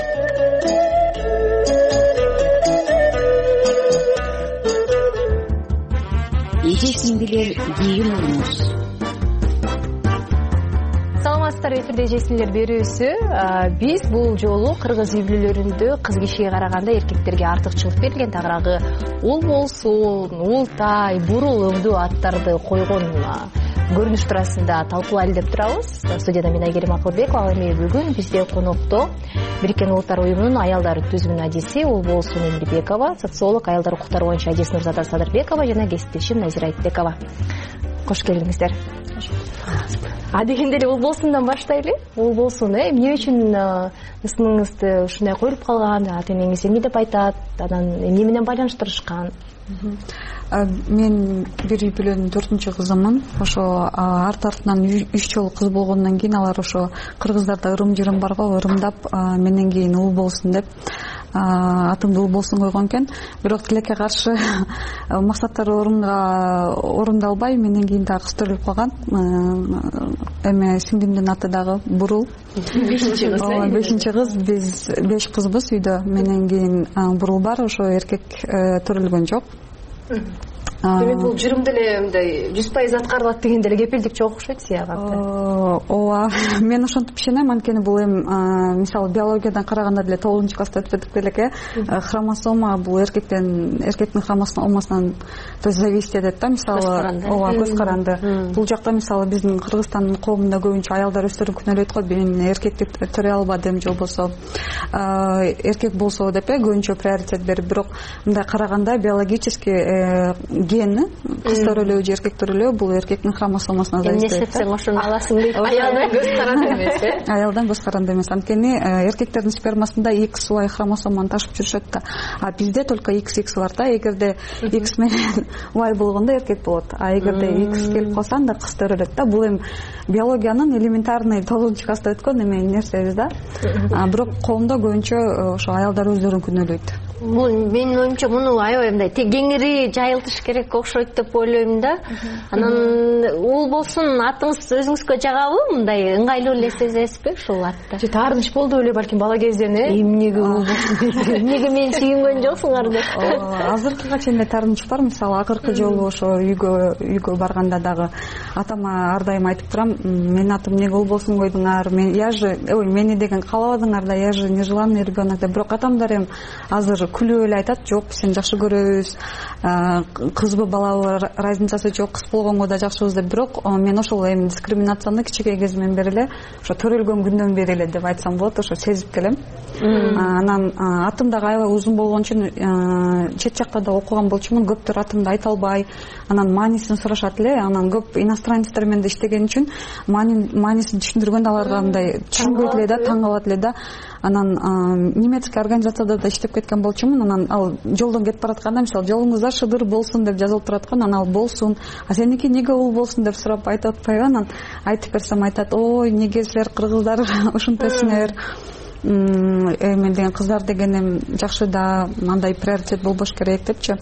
Speaker 13: Эжесиңдилер кийин олуңуз.
Speaker 14: Саламатсыздарбы, эфирде эжесиңдилер берүүсү. Биз бул жолу кыргыз үй-бүлөлөрүндө кыз кишиге караганда эркектерге артыкчылык берилген тагыраагы ул болсун, ултай, бурул өңдүү аттарды койгон көрүнүш туурасында талкуулайлы деп турабыз. Студияда мен Айгерим Акылбекова, ал эми бүгүн бизде конокто Бириккен Улуттар уюмунун аялдар түзүмүнүн адиси ул болсун Эмирбекова, социолог, аялдар укуктары боюнча адис Нурзада Садырбекова жана кесиптешим Назира Айтбекова. Кош келиңиздер. А дегенде эле ул болсундан баштайлы. Ул болсун, э, эмне үчүн ысымыңызды ушундай коюлуп калган, ата энеңиз эмне деп айтат, анан эмне менен байланыштырышкан?
Speaker 15: Мен бир үй-бүлөнүн төртүнчү кызымын. Ошо арт артынан үч жолу кыз болгондон кийин алар ошо кыргыздарда ырым-жырым бар го, ырымдап менден кийин уул болсун деп атымды уул болсун койгон экен. Бирок тилекке каршы максаттары орунга орундалбай менден кийин дагы кыз төрөлүп калган. Эме сиңдимдин аты дагы Бурул. бешинчи кыз. Ооба, бешинчи кыз. Биз беш кызбыз үйдө. Менден кийин Бурул бар, ошо эркек төрөлгөн жок.
Speaker 14: Демек бул жырымды эле мындай жүз пайыз аткарылат дегенде эле кепилдик жок окшойт сага.
Speaker 15: Ооба, мен ошентип ишенем, анткени бул эми мисалы биологиядан караганда деле тогузунчу класста өтпөдүк белек, э хромосома бул эркектен эркектин хромосомасынан то есть зависит этет да, мисалы ооба көз каранды. Бул жакта мисалы биздин Кыргызстандын коомунда көбүнчө аялдар өздөрүн күнөөлөйт го, мен эркекти төрөй албадым же болбосо эркек болсо деп көбүнчө приоритет берип, бирок мындай караганда биологически гени кыз төрөлөө же эркек төрөлөө бул эркектин хромосомасына зависит этет.
Speaker 14: Эмне сепсең ошону аласың дейт. Аялдан көз каранды эмес, э?
Speaker 15: Аялдан көз каранды эмес. Анткени эркектердин спермасында X Y хромосоманы ташып жүрүшөт да. А бизде только X X бар да. Эгерде X менен Y болгондо эркек болот. А эгерде X келип калса анда кыз төрөлөт да. Бул эми биологиянын элементарный тогузунчу класста өткөн эме нерсебиз да. Бирок коомдо көбүнчө ошо аялдар өздөрүн күнөөлөйт.
Speaker 14: Бул менин оюмча муну аябай мындай кеңири жайылтыш керек окшойт деп ойлойм да. Анан уул болсун атыңыз өзүңүзгө жагабы? Мындай ыңгайлуу эле сезесизби ушул атты? Же таарыныч болду беле балким бала кезден, э? Эмнеге уул болсун? Эмнеге мени сүйүнгөн жоксуңар деп.
Speaker 15: Азыркыга чейин эле таарыныч бар. Мисалы акыркы жолу ошо үйгө үйгө барганда дагы атама ар дайым айтып турам, менин атым эмнеге уул болсун койдуңар? Мен я же, ой, мени деген каалабадыңар да, я же нежеланный ребенок деп. Бирок атамдар эми азыр күлүп эле айтат, жок, сени жакшы көрөбүз. Кызбы балабы разницасы жок, кыз болгонго да жакшыбыз деп. Бирок мен ошол эми дискриминацияны кичине кезимден бери эле ошо төрөлгөн күндөн бери эле деп айтсам болот, ошо сезип келем. Анан атым дагы аябай узун болгон үчүн чет жакта да окуган болчумун, көптөр атымды айта албай, анан маанисин сурашат эле. Анан көп иностранецтер менен иштеген үчүн маанисин түшүндүргөндө аларга мындай түшүнбөйт эле да, таң калат эле да. Анан немецкий организацияда да иштеп кеткен болчумун. Анан ал жолдон кетип баратканда мисалы жолуңузда шыдыр болсун деп жазылып тураткан, анан ал болсун. А сеники эмнеге уул болсун деп сурап айтып атпайбы? Анан айтып берсем айтат, ой, неге силер кыргыздар ушунтесиңер, эми деген кыздар деген эми жакшы да, андай приоритет болбош керек депчи.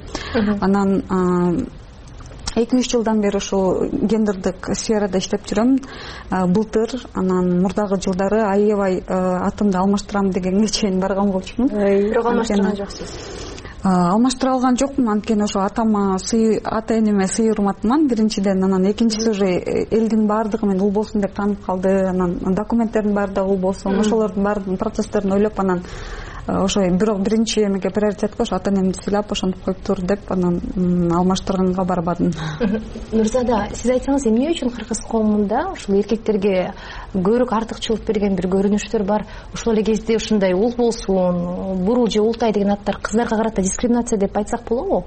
Speaker 15: Анан эки үч жылдан бери ушул гендердик сферада иштеп жүрөм. Былтыр анан мурдагы жылдары аябай атымды алмаштырам дегенге чейин барган болчумун.
Speaker 14: Бирок алмаштырган жоксуз.
Speaker 15: Алмаштыра алган жокмун, анткени ошо атама сый, ата энеме сый урматыман биринчиден, анан экинчиси уже элдин баардыгы мен уул болсун деп таанып калды. Анан документтердин баары да уул болсун, ошолордун баардыгын процесстерин ойлоп, анан ошо бирок биринчи эмеге приоритетке ошо ата энемди сыйлап ошентип коюп тур деп анан алмаштырганга барбадым.
Speaker 14: Нурзада, сиз айтсаңыз, эмне үчүн кыргыз коомунда ушул эркектерге көбүрөөк артыкчылык берген бир көрүнүштөр бар? Ошол эле кезде ушундай уул болсун, бурул же ултай деген аттар кыздарга карата дискриминация деп айтсак болобу?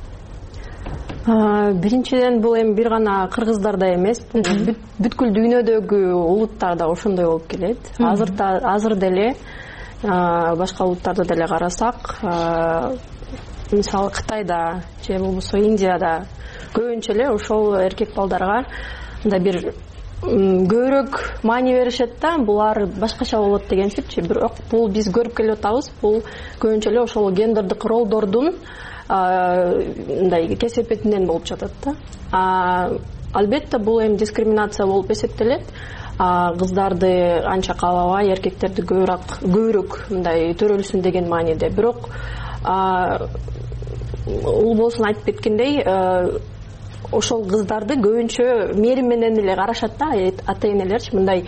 Speaker 16: Биринчиден бул эми бир гана кыргыздарда эмес, бүткүл дүйнөдөгү улуттарда ошондой болуп келет. Азыр азыр деле башка улуттарды деле карасак, мисалы Кытайда же болбосо Индияда көбүнчө эле ошол эркек балдарга мындай бир көбүрөөк маани беришет да, булар башкача болот дегенчипчи. Бирок бул биз көрүп келип атабыз, бул көбүнчө эле ошол гендердик ролдордун мындай кесепетинен болуп жатат да. Албетте бул эми дискриминация болуп эсептелет. Кыздарды анча каалабай, эркектерди көбүрөөк көбүрөөк мындай төрөлсүн деген мааниде. Бирок Улболсун айтып кеткендей, ошол кыздарды көбүнчө мээрим менен эле карашат да, ата энелерчи. Мындай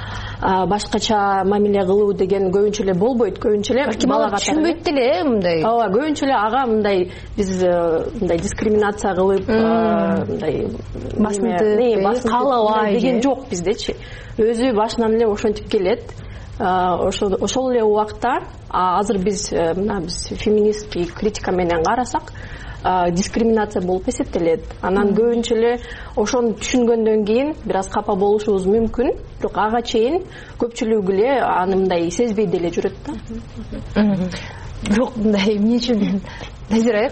Speaker 16: башкача мамиле кылуу деген көбүнчө эле болбойт. Көбүнчө эле балага
Speaker 14: түшүнбөйт деле мындай.
Speaker 16: Ооба, көбүнчө эле ага мындай биз мындай дискриминация кылып, мындай басынтып каалабай деген жок биздечи. Өзү башынан эле ошентип келет. Ошол ошол эле убакта азыр биз мына биз феминистский критика менен карасак, дискриминация болуп эсептелет. Анан көбүнчө эле ошону түшүнгөндөн кийин бир аз капа болушубуз мүмкүн, бирок ага чейин көпчүлүгү эле аны мындай сезбей деле жүрөт да.
Speaker 14: Бирок мындай эмне үчүн Назира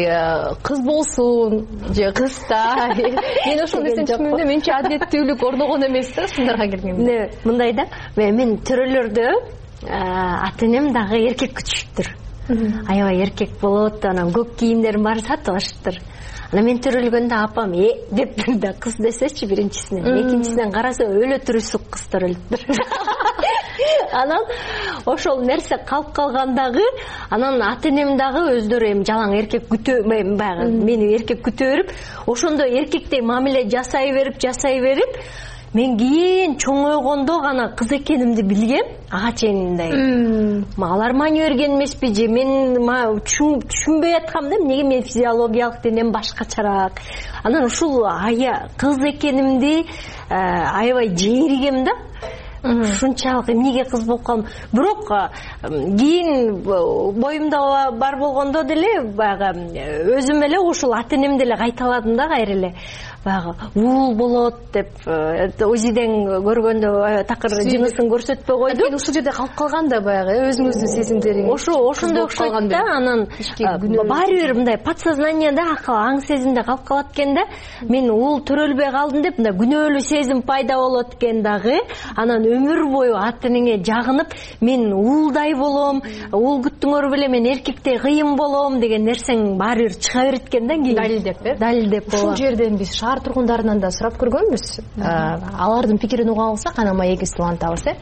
Speaker 14: кыз болсун же кызда, мен ошол нерсени түшүнбөйм да, менче адилеттүүлүк орногон эмес да ушундарга келгенде.
Speaker 17: Мындай да, мен төрөлөрдө ата энем дагы эркек күтүшүптүр. Аябай эркек болот, анан көк кийимдерин баарын сатып алышыптыр. Анан мен төрөлгөндө апам э деп да кыз десечи биринчисинен, экинчисинен караса өлө түрүсү кыз төрөлүптүр. Анан ошол нерсе калып калган дагы, анан ата энем дагы өздөрү эми жалаң эркек күтө, баягы мени эркек күтө берип, ошондо эркектей мамиле жасай берип, жасай берип, мен кийин чоңойгондо гана кыз экенимди билгем. Ага чейин мындай. Алар маани берген эмеспи же мен түшүнбөй аткам да, эмнеге мен физиологиялык денем башкачараак. Анан ушул ая кыз экенимди аябай жээригем да. Ушунчалык эмнеге кыз болуп калдым. Бирок кийин боюмда бар болгондо деле баягы өзүм эле ушул ата энемди эле кайталадым да, кайра эле. Баягы уул болот деп УЗИден көргөндө такыр жынысын көрсөтпөй койду.
Speaker 14: Анан ушул жерде калып калган да баягы өзүңүздүн сезимдериңиз.
Speaker 17: Ошо ошондой окшойт да. Анан баары бир мындай подсознанияда, акыл аң сезимде калып калат экен да. Мен уул төрөлбөй калдым деп мындай күнөөлүү сезим пайда болот экен дагы. Анан өмүр бою ата энеңе жагынып, мен уулдай болом, уул күттүңөр беле, мен эркектей кыйын болом деген нерсең баары бир чыга берет экен да кийин.
Speaker 14: Далилдеп, э?
Speaker 17: Далилдеп.
Speaker 14: Ушул жерден биз шаар тургундарынан да сурап көргөнбүз. Алардын пикирин уга алсак, анан маегибизди улантабыз, э?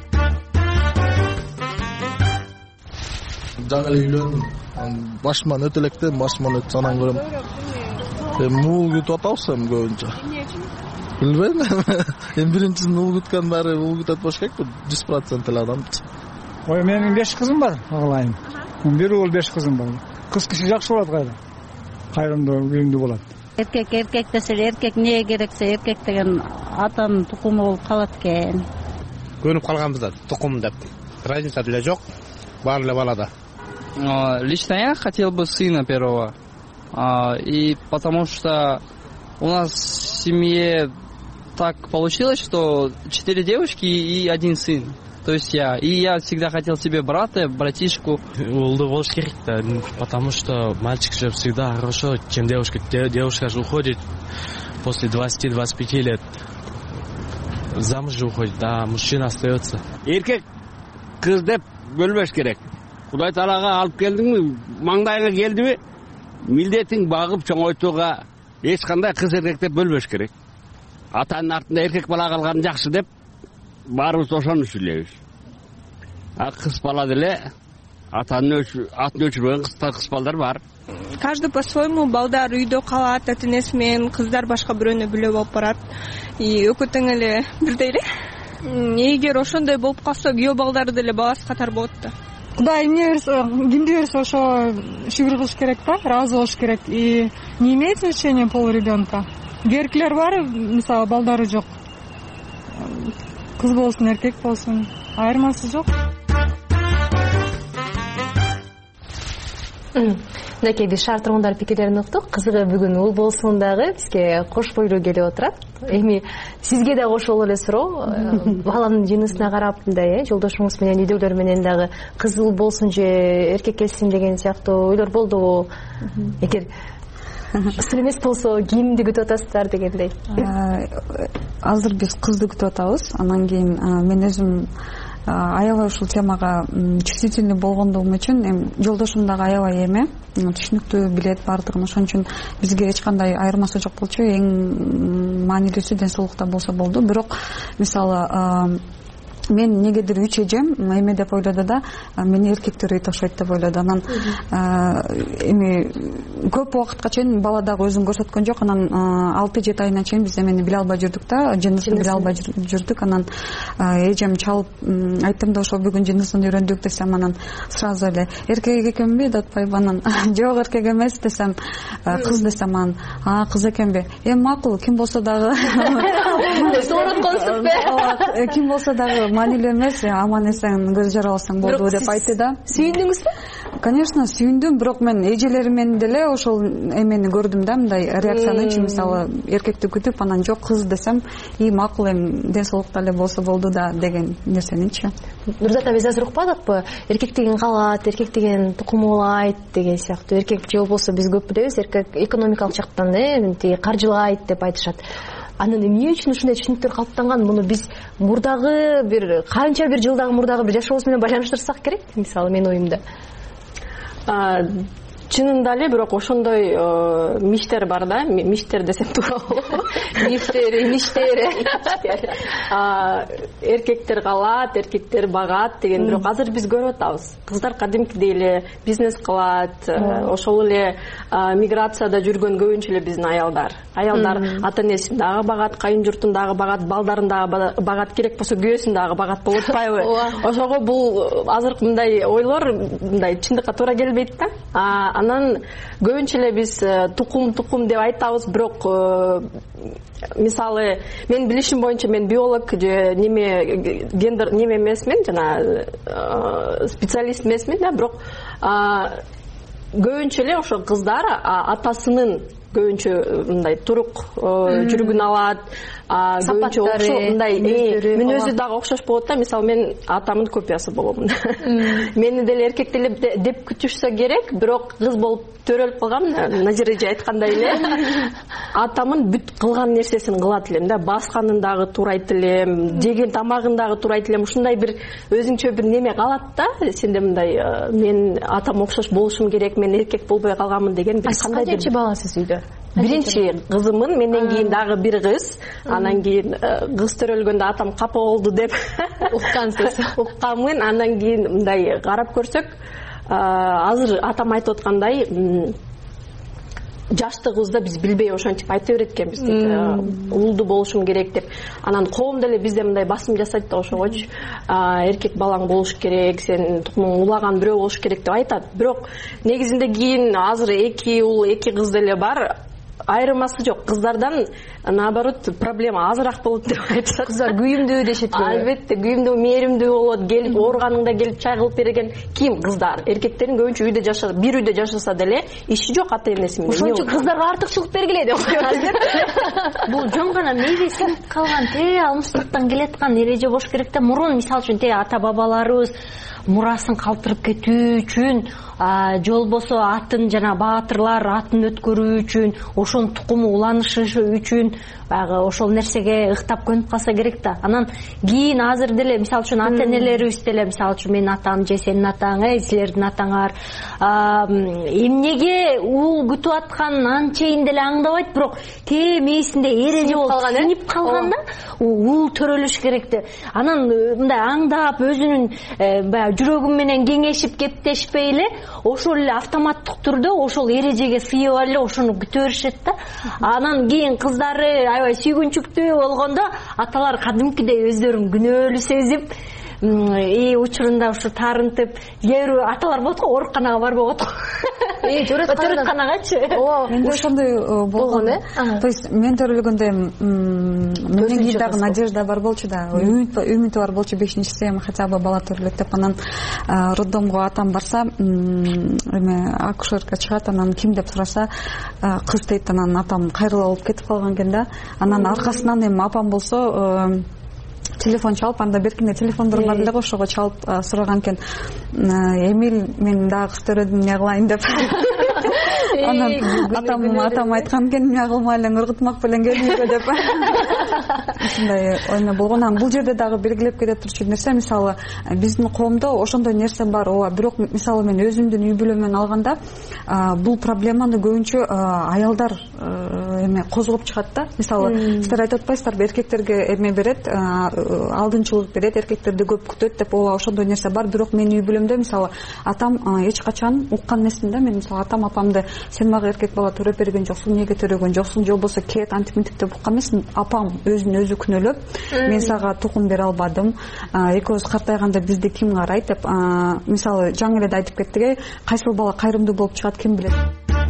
Speaker 18: Жаңы эле үйлөндүм. Башыман өтө электе, башыман өтүп анан көрөм. Эми уул күтүп атабыз эми көбүнчө. Билбейм. Эми биринчисин уул күткөн баары уул күтөт болуш керек, жүз процент эле адам.
Speaker 19: Ой, менин беш кызым бар, агалайым. Бир уул, беш кызым бар. Кыз киши жакшы болот кайра. Кайрымдуу, күйүмдүү болот.
Speaker 20: Эркек эркек десе, эркек эмне керексе, эркек деген атанын тукуму болуп калат экен.
Speaker 21: Көнүп калганбыз да, тукум деп. Разница деле жок, баары эле балада.
Speaker 22: Лично я хотел бы сына первого. И потому что у нас в семье так получилось, что четыре девочки и один сын. То есть я. И я всегда хотел себе брата, братишку.
Speaker 23: Улды болуш керек да, потому что мальчик же всегда хорошо, чем девушка. Девушка же уходит после двадцати-двадцати пяти лет. Замуж же уходит, да, мужчина остается.
Speaker 24: Эркек кыз деп бөлбөш керек. Кудай Таалага алып келдиңби, маңдайыңа келдиби, милдетиң багып чоңойтууга эч кандай кыз эркек деп бөлбөш керек. Атанын артында эркек бала калган жакшы деп баарыбыз ошону сүйлөйбүз. А кыз бала деле атанын атын өчүргөн кыз балдар бар.
Speaker 25: Каждый по-своему, балдар үйдө калат, ата энеси менен, кыздар башка бирөөнө бөлөп алып барат. И экөө тең эле бирдей эле. Эгер ошондой болуп калса, күйөө балдары деле баласы катар болот да.
Speaker 26: Кудай эмне берсе, кимди берсе ошо шүгүр кылыш керек да, ыраазы болуш керек. И не имеет значения пол ребенка. Эркектер бар, мисалы, балдары жок. Кыз болсун, эркек болсун, айырмасы жок.
Speaker 14: мынакей биз шаар тургундары пикирлерин уктук. Кызыгы бүгүн ул болсун дагы бизге кош бойлуу келип отурат. Эми сизге да кошулуп эле суроо. Баланын жынысына карап мындай, э, жолдошуңуз менен үйдөгүлөр менен дагы кыз уул болсун же эркек келсин деген сыяктуу ойлор болдубу? Эгер ысыр эмес болсо кимди күтүп атасыздар дегендей.
Speaker 15: Азыр биз кызды күтүп атабыз. Анан кийин мен өзүм аябай ушул темага чувствительный болгондугум үчүн эми жолдошум дагы аябай эме түшүнүктүү билет баардыгын. Ошон үчүн бизге эч кандай айырмасы жок болчу. Эң маанилүүсү ден соолукта болсо болду. Бирок мисалы мен негедир үч эжем эме деп ойлоду да, мени эркектер үйт окшойт деп ойлоду. Анан эми көп убакытка чейин бала дагы өзүн көрсөткөн жок. Анан алты жети айына чейин биз эмени биле албай жүрдүк да, жынысын биле албай жүрдүк. Анан эжем чалып айттым да, ошо бүгүн жынысын үйрөндүк десем, анан сразу эле эркек экенби деп атпайбы? Анан жок, эркек эмес десем, кыз десем, анан а кыз экенби? Эми макул, ким болсо дагы ким болсо дагы маанилүү эмес, аман эсен көз жараласаң болду деп айтты да.
Speaker 14: Сүйүндүңүзбү?
Speaker 15: Конечно, сүйүндүм, бирок мен эжелериммен деле ошол эмени көрдүм да, мындай реакциянычы. Мисалы эркекти күтүп, анан жок кыз десем, и макул, эми ден соолукта эле болсо болду да деген нерсеничи.
Speaker 14: Нурзат биз азыр укпадыкпы? Эркек деген калат, эркек деген тукумулайт деген сыяктуу. Эркек же болбосо биз көп билебиз, эркек экономикалык жактан э каржылайт деп айтышат. Анан эмне үчүн ушундай түшүнүктөр калыптанган? Муну биз мурдагы бир канча бир жылдагы мурдагы бир жашообуз менен байланыштырсак керек. Мисалы менин оюмда.
Speaker 16: Чынында эле, бирок ошондой миштер бар да, миштер десем туура болобу? Миштер, миштер. Эркектер калат, эркектер багат деген, бирок азыр биз көрүп атабыз. Кыздар кадимкидей эле бизнес кылат, ошол эле миграцияда жүргөн көбүнчө эле биздин аялдар. Аялдар ата-энесин дагы багат, кайын журтун дагы багат, балдарын дагы багат, керек болсо күйөөсүн дагы багат болуп атпайбы? Ошого бул азыркы мындай ойлор мындай чындыкка туура келбейт да. Анан көбүнчө эле биз тукум тукум деп айтабыз, бирок мисалы мен билишим боюнча, мен биолог же неме гендер неме эмесмин, жана специалист эмесмин да, бирок көбүнчө эле ошо кыздар атасынын көбүнчө мындай турук жүргүн алат, көбүнчө окшош мындай мүнөзү дагы окшош болот да. Мисалы мен атамдын копиясы боломун. Мени деле эркек деле деп күтүшсө керек, бирок кыз болуп төрөлүп калгам, Назира эже айткандай эле атамдын бүт кылган нерсесин кылат элем да. Басканын дагы туурайт элем, жеген тамагын дагы туурайт элем. Ушундай бир өзүнчө бир неме калат да. Сенде мындай мен атам окшош болушум керек, мен эркек болбой калганмын деген бир кандай бир.
Speaker 14: Канча баласыз үйдө?
Speaker 16: Биринчи кызымын, менден кийин дагы бир кыз. Анан кийин кыз төрөлгөндө атам капа болду деп
Speaker 14: уккансыз.
Speaker 16: Укканмын. Андан кийин мындай карап көрсөк, азыр атам айтып аткандай, жашты кызды биз билбей ошентип айта берет экенбиз дейт. Уулду болушум керек деп. Анан коом деле бизде мындай басым жасайт да, ошогочу эркек балаң болуш керек, сен тукумуң улаган бирөө болуш керек деп айтат. Бирок негизинде кийин азыр эки уул, эки кыз деле бар. Айырмасы жок. Кыздардан наоборот проблема азыраак болот деп айтышат.
Speaker 14: Кыздар күйүмдүү дешет.
Speaker 16: Албетте, күйүмдүү, мээримдүү болот. Келип ооруганыңда келип чай кылып берген ким? Кыздар. Эркектердин көбүнчө үйдө жашаса, бир үйдө жашаса деле иши жок ата-энеси менен.
Speaker 14: Ошон үчүн кыздарга артыкчылык бергиле деп коет.
Speaker 17: Бул жөн гана мээге сиңип калган, те алмыштыктан келаткан эреже болуш керек да. Мурун мисалы үчүн те ата бабаларыбыз мурасын калтырып кетүү үчүн, же болбосо атын жана баатырлар атын өткөрүү үчүн, ошонун тукуму уланышы үчүн баягы ошол нерсеге ыктап көнүп калса керек да. Анан кийин азыр деле мисалы үчүн ата-энелерибиз деле мисалы үчүн менин атам же сенин атаң, э силердин атаңар эмнеге уул күтүп атканын анчейин деле аңдабайт, бирок те мээсинде эреже болуп сиңип калган да. Уул төрөлүш керек деп. Анан мындай аңдап өзүнүн баягы жүрөгүм менен кеңешип кептешпей эле ошол эле автоматтык түрдө ошол эрежеге сыйып эле ошону күтө беришет да. Анан кийин кыздары аябай сүйгүнчүктүү болгондо аталар кадимкидей өздөрүн күнөөлүү сезип и учурунда ушу тарынтып кээ бир аталар болот го ооруканага барбай коет го төрөтканагачы
Speaker 15: менде ошондой болгон э то есть мен төрөлгөндө менин дагы надежда бар болчу да үмүтү бар болчу бешинчи сыйым хотя бы бала төрөлөт деп. Анан роддомго атам барса эме акушерка чыгат, анан ким деп сураса кыз дейт. Анан атам кайрылып алып кетип калган экен да. Анан аркасынан эми апам болсо телефон чалып, анда беркинде телефондор бар эле го, ошого чалып сураган экен, Эмил мен дагы кыз төрөдүм, эмне кылайын деп. Анан атам атам айткан экен, эмне кылмай элең, ыргытмак белен келмейби деп. Ушундай ойме болгон. Анан бул жерде дагы белгилеп кете турчу нерсе, мисалы биздин коомдо ошондой нерсе бар. Ооба, бирок мисалы мен өзүмдүн үй бүлөмөн алганда бул проблеманы көбүнчө аялдар эме козгоп чыгат да. Мисалы силер айтып атпайсыздарбы, эркектерге эме берет, алдынчылык берет, эркектерди көп күтөт деп. Ооба, ошондой нерсе бар. Бирок менин үй бүлөмдө мисалы атам эч качан уккан нерсем да, мен мисалы атам апамды сен мага эркек бала төрөп берген жоксуң, эмнеге төрөгөн жоксуң, же болбосо кет антип мынтип деп уккан эмесмин. Апам өзүн өзү күнөөлөп, мен сага тукум бере албадым, экөөбүз картайганда бизди ким карайт деп, мисалы жаңы эле айтып кеттик, кайсыл бала кайрымдуу болуп чыгат, ким билет.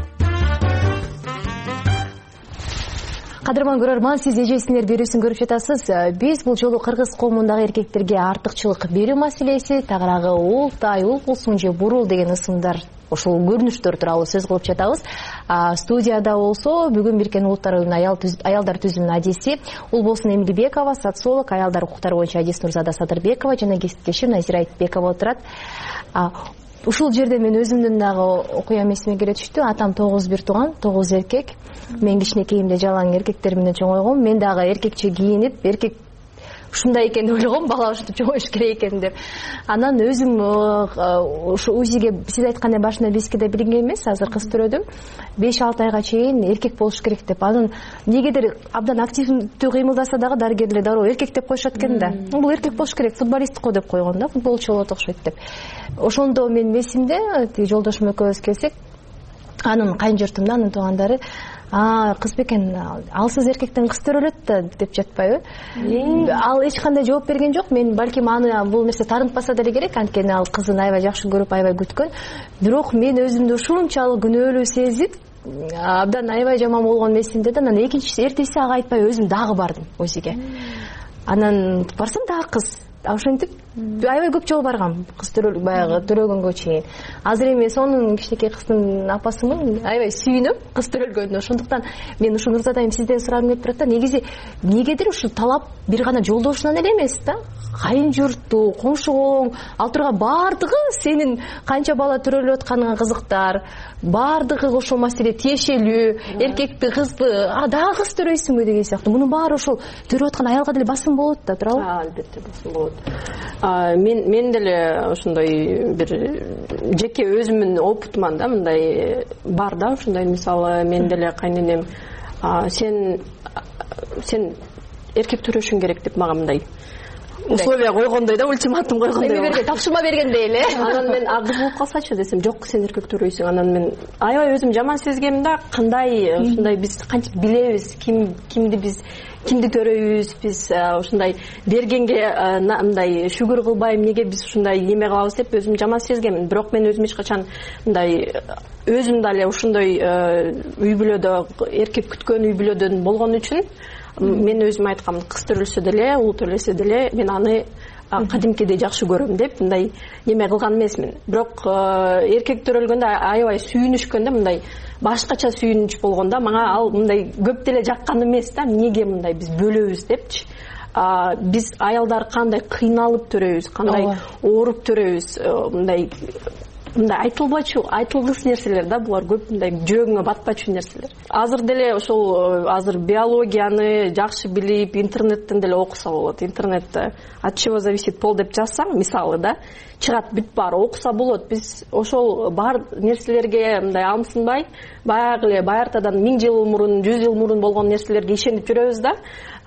Speaker 14: Кадырман көрөрман, сиз эжесиңер берүүсүн көрүп жатасыз. Биз бул жолу кыргыз коомундагы эркектерге артыкчылык берүү маселеси, тагыраагы ултай, ул болсуң же бурул деген ысымдар, ошол көрүнүштөр тууралуу сөз кылып жатабыз. Студияда болсо бүгүн Бириккен Улуттар уюмунун аялдар түзүмүнүн адиси Ул болсун Эмилбекова, социолог, аялдар укуктары боюнча адис Нурзада Садырбекова жана кесиптешим Назира Айтбекова отурат. Ушул жерде мен өзүмдүн дагы окуям эсиме келе түштү. Атам тогуз бир тууган, тогуз эркек. Мен кичинекейимде жалаң эркектер менен чоңойгом. Мен дагы эркекче кийинип, эркек ушундай экен деп ойлогом, бала ушинтип чоңоюш керек экен деп. Анан өзүм ушу УЗИге сиз айткандай башында бескеде билинген эмес, азыр кыз төрөдүм. беш алты айга чейин эркек болуш керек деп. Анан эмнегедир абдан активдүү кыймылдаса дагы дарыгерлер дароо эркек деп коюшат экен да. Бул эркек болуш керек, футболист го деп койгон да, футболчу болот окшойт деп. Ошондо мен месимде тиги жолдошум экөөбүз келсек, анын кайын журтумда анын туугандары А, кызбекен, ал сиз эркектен кыз төрөлөт да деп жатпайбы? Ал эч кандай жооп берген жок. Мен балким аны бул нерсе тарынтпаса деле керек, анткени ал кызын аябай жакшы көрүп, аябай күткөн. Бирок мен өзүмдү ушунчалык күнөөлүү сезип, абдан аябай жаман болгон месимде да. Анан экинчиси эртеси ага айтпай өзүм дагы бардым УЗИге. Анан барсам дагы кыз. Ошентип аябай көп жолу баргам, кыз төрөлүп баягы төрөгөнгө чейин. Азыр эми сонун кичинекей кыздын апасымын, аябай сүйүнөм кыз төрөлгөнүнө. Ошондуктан мен ушу Нурзадайым сизден сурагым келип турат да, негизи эмнегедир ушу талап бир гана жолдошунан эле эмес да, кайын журтту, коңшугуң, ал турган баардыгы сенин канча бала төрөлүп атканыңа кызыктар, баардыгы ошол маселе тиешелүү, эркекти, кызды, а дагы кыз төрөйсүңбү деген сыяктуу. Мунун баары ошол төрөп аткан аялга деле басым болот да, туурабы?
Speaker 16: Албетте басым болот. Мен мен деле ошондой бир жеке өзүмдүн опытыман да, мындай бар да, ошондой мисалы мен деле кайненем сен сен эркек төрөшүң керек деп мага мындай условия койгондой да, ультиматум койгондой,
Speaker 14: тапшырма бергендей эле.
Speaker 16: Анан мен а кыз болуп калсачы десем, жок сен эркек төрөйсүң. Анан мен аябай өзүм жаман сезгем да, кандай ушундай биз кантип билебиз ким кимди биз кимди төрөйбүз, биз ушундай бергенге мындай шүгүр кылбай эмнеге биз ушундай эме кылабыз деп өзүм жаман сезгем. Бирок мен өзүм эч качан мындай өзүм дале ушундай үй бүлөдө эркек күткөн үй бүлөдөн болгон үчүн мен өзүм айткам, кыз төрөлсө деле, уул төрөлсө деле мен аны кадимкидей жакшы көрөм деп мындай эме кылган эмесмин. Бирок эркек төрөлгөндө аябай сүйүнүшкөндө мындай башкача сүйүнүч болгондо мага ал мындай көп деле жаккан эмес да, эмнеге мындай биз бөлөбүз депчи. Биз аялдар кандай кыйналып төрөйбүз, кандай ооруп төрөйбүз, мындай мындай айтылбачу, айтылгыс нерселер да, булар көп мындай жүрөгүңө батпачу нерселер. Азыр деле ошол азыр биологияны жакшы билип, интернеттен деле окуса болот. Интернетте от чего зависит пол деп жазсаң, мисалы да, чыгат бүт баары, окуса болот. Биз ошол бар нерселерге мындай алымсынбай, баягы эле баяртадан миң жыл мурун, жүз жыл мурун болгон нерселерге ишенип жүрөбүз да.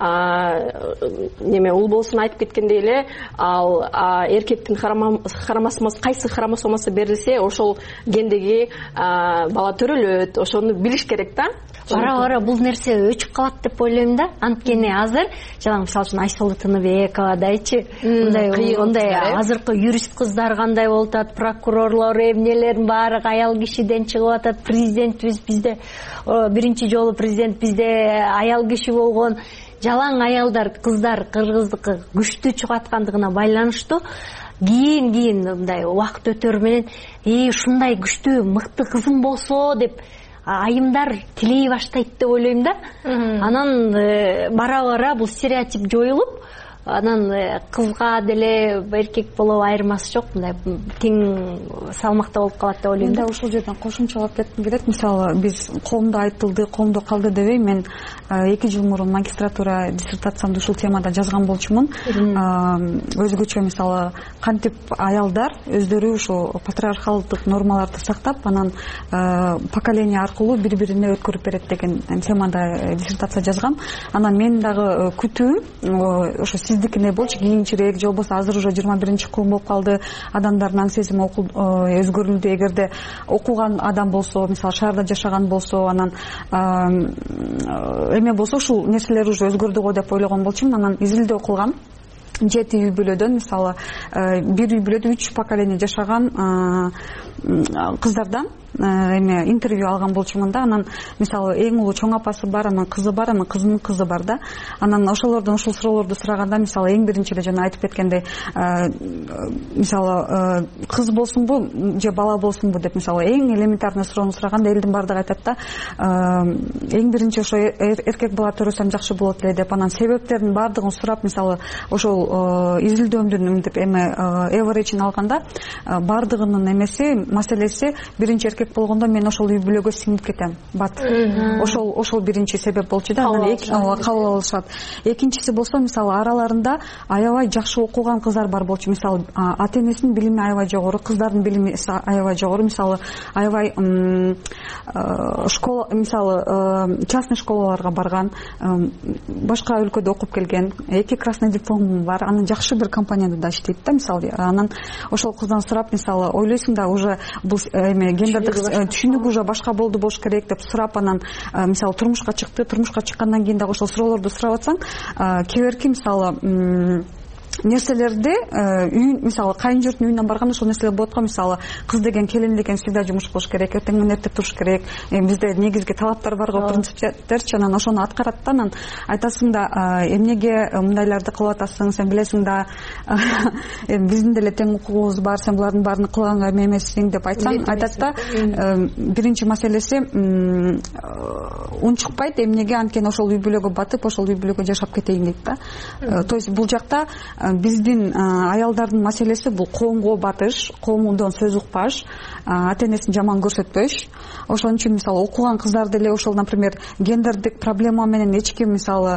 Speaker 16: Неме ул болсун айтып кеткендей эле, ал эркектин хромосомасы кайсы хромосомасы берилсе келсе ошол гендеги бала төрөлөт, ошону билиш керек да.
Speaker 17: Бара бара бул нерсе өчүп калат деп ойлойм да. Анткени азыр жалаң мисалы үчүн Айсолу Тыныбековадайчы мындай мындай азыркы юрист кыздар кандай болуп атат, прокурорлор, эмнелердин баары аял кишиден чыгып атат. Президентибиз бизде биринчи жолу президент бизде аял киши болгон. Жалаң аялдар, кыздар кыргыздыкы күчтүү чыгып аткандыгына байланыштуу кийин кийин мындай убакыт өтөр менен и ушундай күчтүү мыкты кызым болсо деп айымдар тилей баштайт деп ойлойм да. Анан бара бара бул стереотип жоюлуп, анан кызга деле эркек болуп айырмасы жок, мындай тең салмакта болуп калат деп ойлойм да.
Speaker 15: Ушул жерден кошумчалап кетким келет. Мисалы биз коомдо айтылды, коомдо калды дебейм. Мен эки жыл мурун магистратура диссертациямды ушул темада жазган болчумун. Өзгөчө мисалы кантип аялдар өздөрү ушу патриархалдык нормаларды сактап, анан поколение аркылуу бири-бирине өткөрүп берет деген темада диссертация жазгам. Анан мен дагы күтүүм ошо сиздикине болчу, кийинчерээк же болбосо азыр уже жыйырма биринчи кылым болуп калды. Адамдардын аң сезими өзгөрүлдү. Эгерде окуган адам болсо, мисалы шаарда жашаган болсо, анан эме болсо ушул нерселер уже өзгөрдү го деп ойлогон болчумун. Анан изилдөө кылгам. Жети үй бүлөдөн мисалы бир үй бүлөдө үч поколение жашаган кыздардан эме интервью алган болчумун да. Анан мисалы эң улуу чоң апасы бар, анан кызы бар, анан кызынын кызы бар да. Анан ошолордон ушул суроолорду сураганда мисалы эң биринчи эле жана айтып кеткендей мисалы кыз болсунбу же бала болсунбу деп мисалы эң элементарный суроону сураганда элдин баардыгы айтат да эң биринчи ошо эркек бала төрөсөм жакшы болот эле деп. Анан себептердин баардыгын сурап мисалы ошол изилдөөмдүн мынтип эме эвереджин алганда баардыгынын эмеси маселеси биринчи эркек болгондо мен ошол үй бүлөгө сиңип кетем. Бат. Ошол ошол биринчи себеп болчу да. Анан кабыл алышат. Экинчиси болсо мисалы араларында аябай жакшы окуган кыздар бар болчу. Мисалы ата энесинин билими аябай жогору, кыздардын билими аябай жогору. Мисалы аябай школа, мисалы частный школаларга барган, башка өлкөдө окуп келген, эки красный диплому бар. Анан жакшы бир компанияда да иштейт да мисалы. Анан ошол кыздан сурап мисалы ойлойсуң да уже бул эме гендердик түшүнүк уже башка болду болуш керек деп сурап, анан мисалы турмушка чыкты. Турмушка чыккандан кийин дагы ошол суроолорду сурап атсаң, кеберки мисалы нерселерди үй мисалы кайын журттун үйүнөн барганда ошол нерселер болот го. Мисалы кыз деген келин деген всегда жумуш кылыш керек, эртең менен эртеп туруш керек. Бизде негизги талаптар бар го, принциптерчи. Анан ошону аткарат да. Анан айтасың да эмнеге мындайларды кылып атасың, сен билесиң да биздин деле тең укугубуз бар, сен булардын баарын кылганга эме эмессиң деп айтсаң, айтат да биринчи маселеси унчукпайт. Эмнеге? Анткени ошол үй бүлөгө батып, ошол үй бүлөгө жашап кетейин дейт да. То есть бул жакта биздин аялдардын маселеси бул коомго батыш, коомдон сөз укпаш, ата энесин жаман көрсөтпөш. Ошон үчүн мисалы окуган кыздар деле ошол, например, гендердик проблема менен эч ким мисалы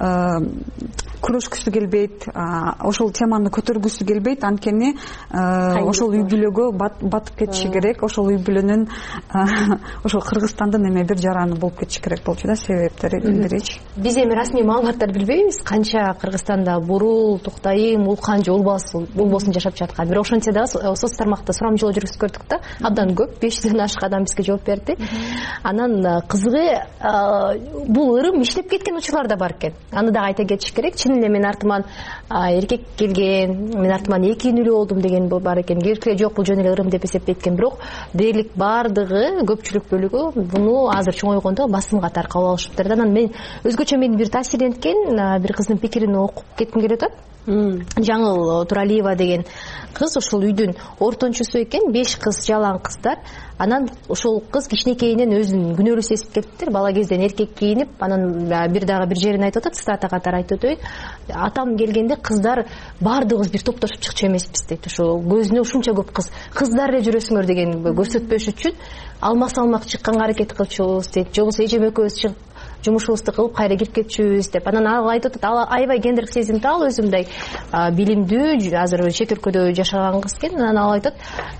Speaker 15: күрөшкүсү келбейт, ошол теманы көтөргүсү келбейт. Анткени ошол үй бүлөгө батып кетиши керек. Ошол үй бүлөнүн ошол Кыргызстандын эме бир жараны болуп кетиши керек болчу да, себептери биричи.
Speaker 14: Биз эми расмий маалыматтарды билбейбиз, канча Кыргызстанда бурул, туктайым, улкан же улбосун жашап жаткан. Бирок ошентсе дагы соц тармакта сурам жолу жүргүзүп көрдүк да. Абдан көп, беш жүздөн ашык адам бизге жооп берди. Анан кызыгы бул ырым иштеп кеткен учурлар да бар экен. Аны дагы айта кетиш керек. Чын эле мен артыман эркек келген, мен артыман эки үнүлүү болдум деген бар экен. Кээ жок, бул жөн эле ырым деп эсептейт экен. Бирок дээрлик баардыгы, көпчүлүк бөлүгү буну азыр чоңойгондо басым катары кабыл алышыптыр. Анан мен өзгөчө мени бир таасирденген бир кыздын пикирин окуп кетким келип атат. Жаңыл Туралиева деген кыз ошол үйдүн ортончусу экен, беш кыз, жалаң кыздар. Анан ошол кыз кичинекейинен өзүн күнөөлүү сезип келиптир. Бала кезден эркек кийинип, анан бир дагы бир жерин айтып атат, цитата катары айтып өтөйүн. Атам келгенде кыздар баардыгыбыз бир топтошуп чыкчу эмеспиз дейт. Ошо көзүнө ушунча көп кыз, кыздар эле жүрөсүңөр деген көрсөтпөш үчүн алмак-салмак чыкканга аракет кылчубуз дейт. Же болбосо эжем экөөбүз чыгып жумушубузду кылып кайра кирип кетчүбүз деп. Анан ал айтып атат, аябай гендердик сезимтал, өзүмдөй билимдүү, азыр чет өлкөдө жашаган кыз экен. Анан ал айтат,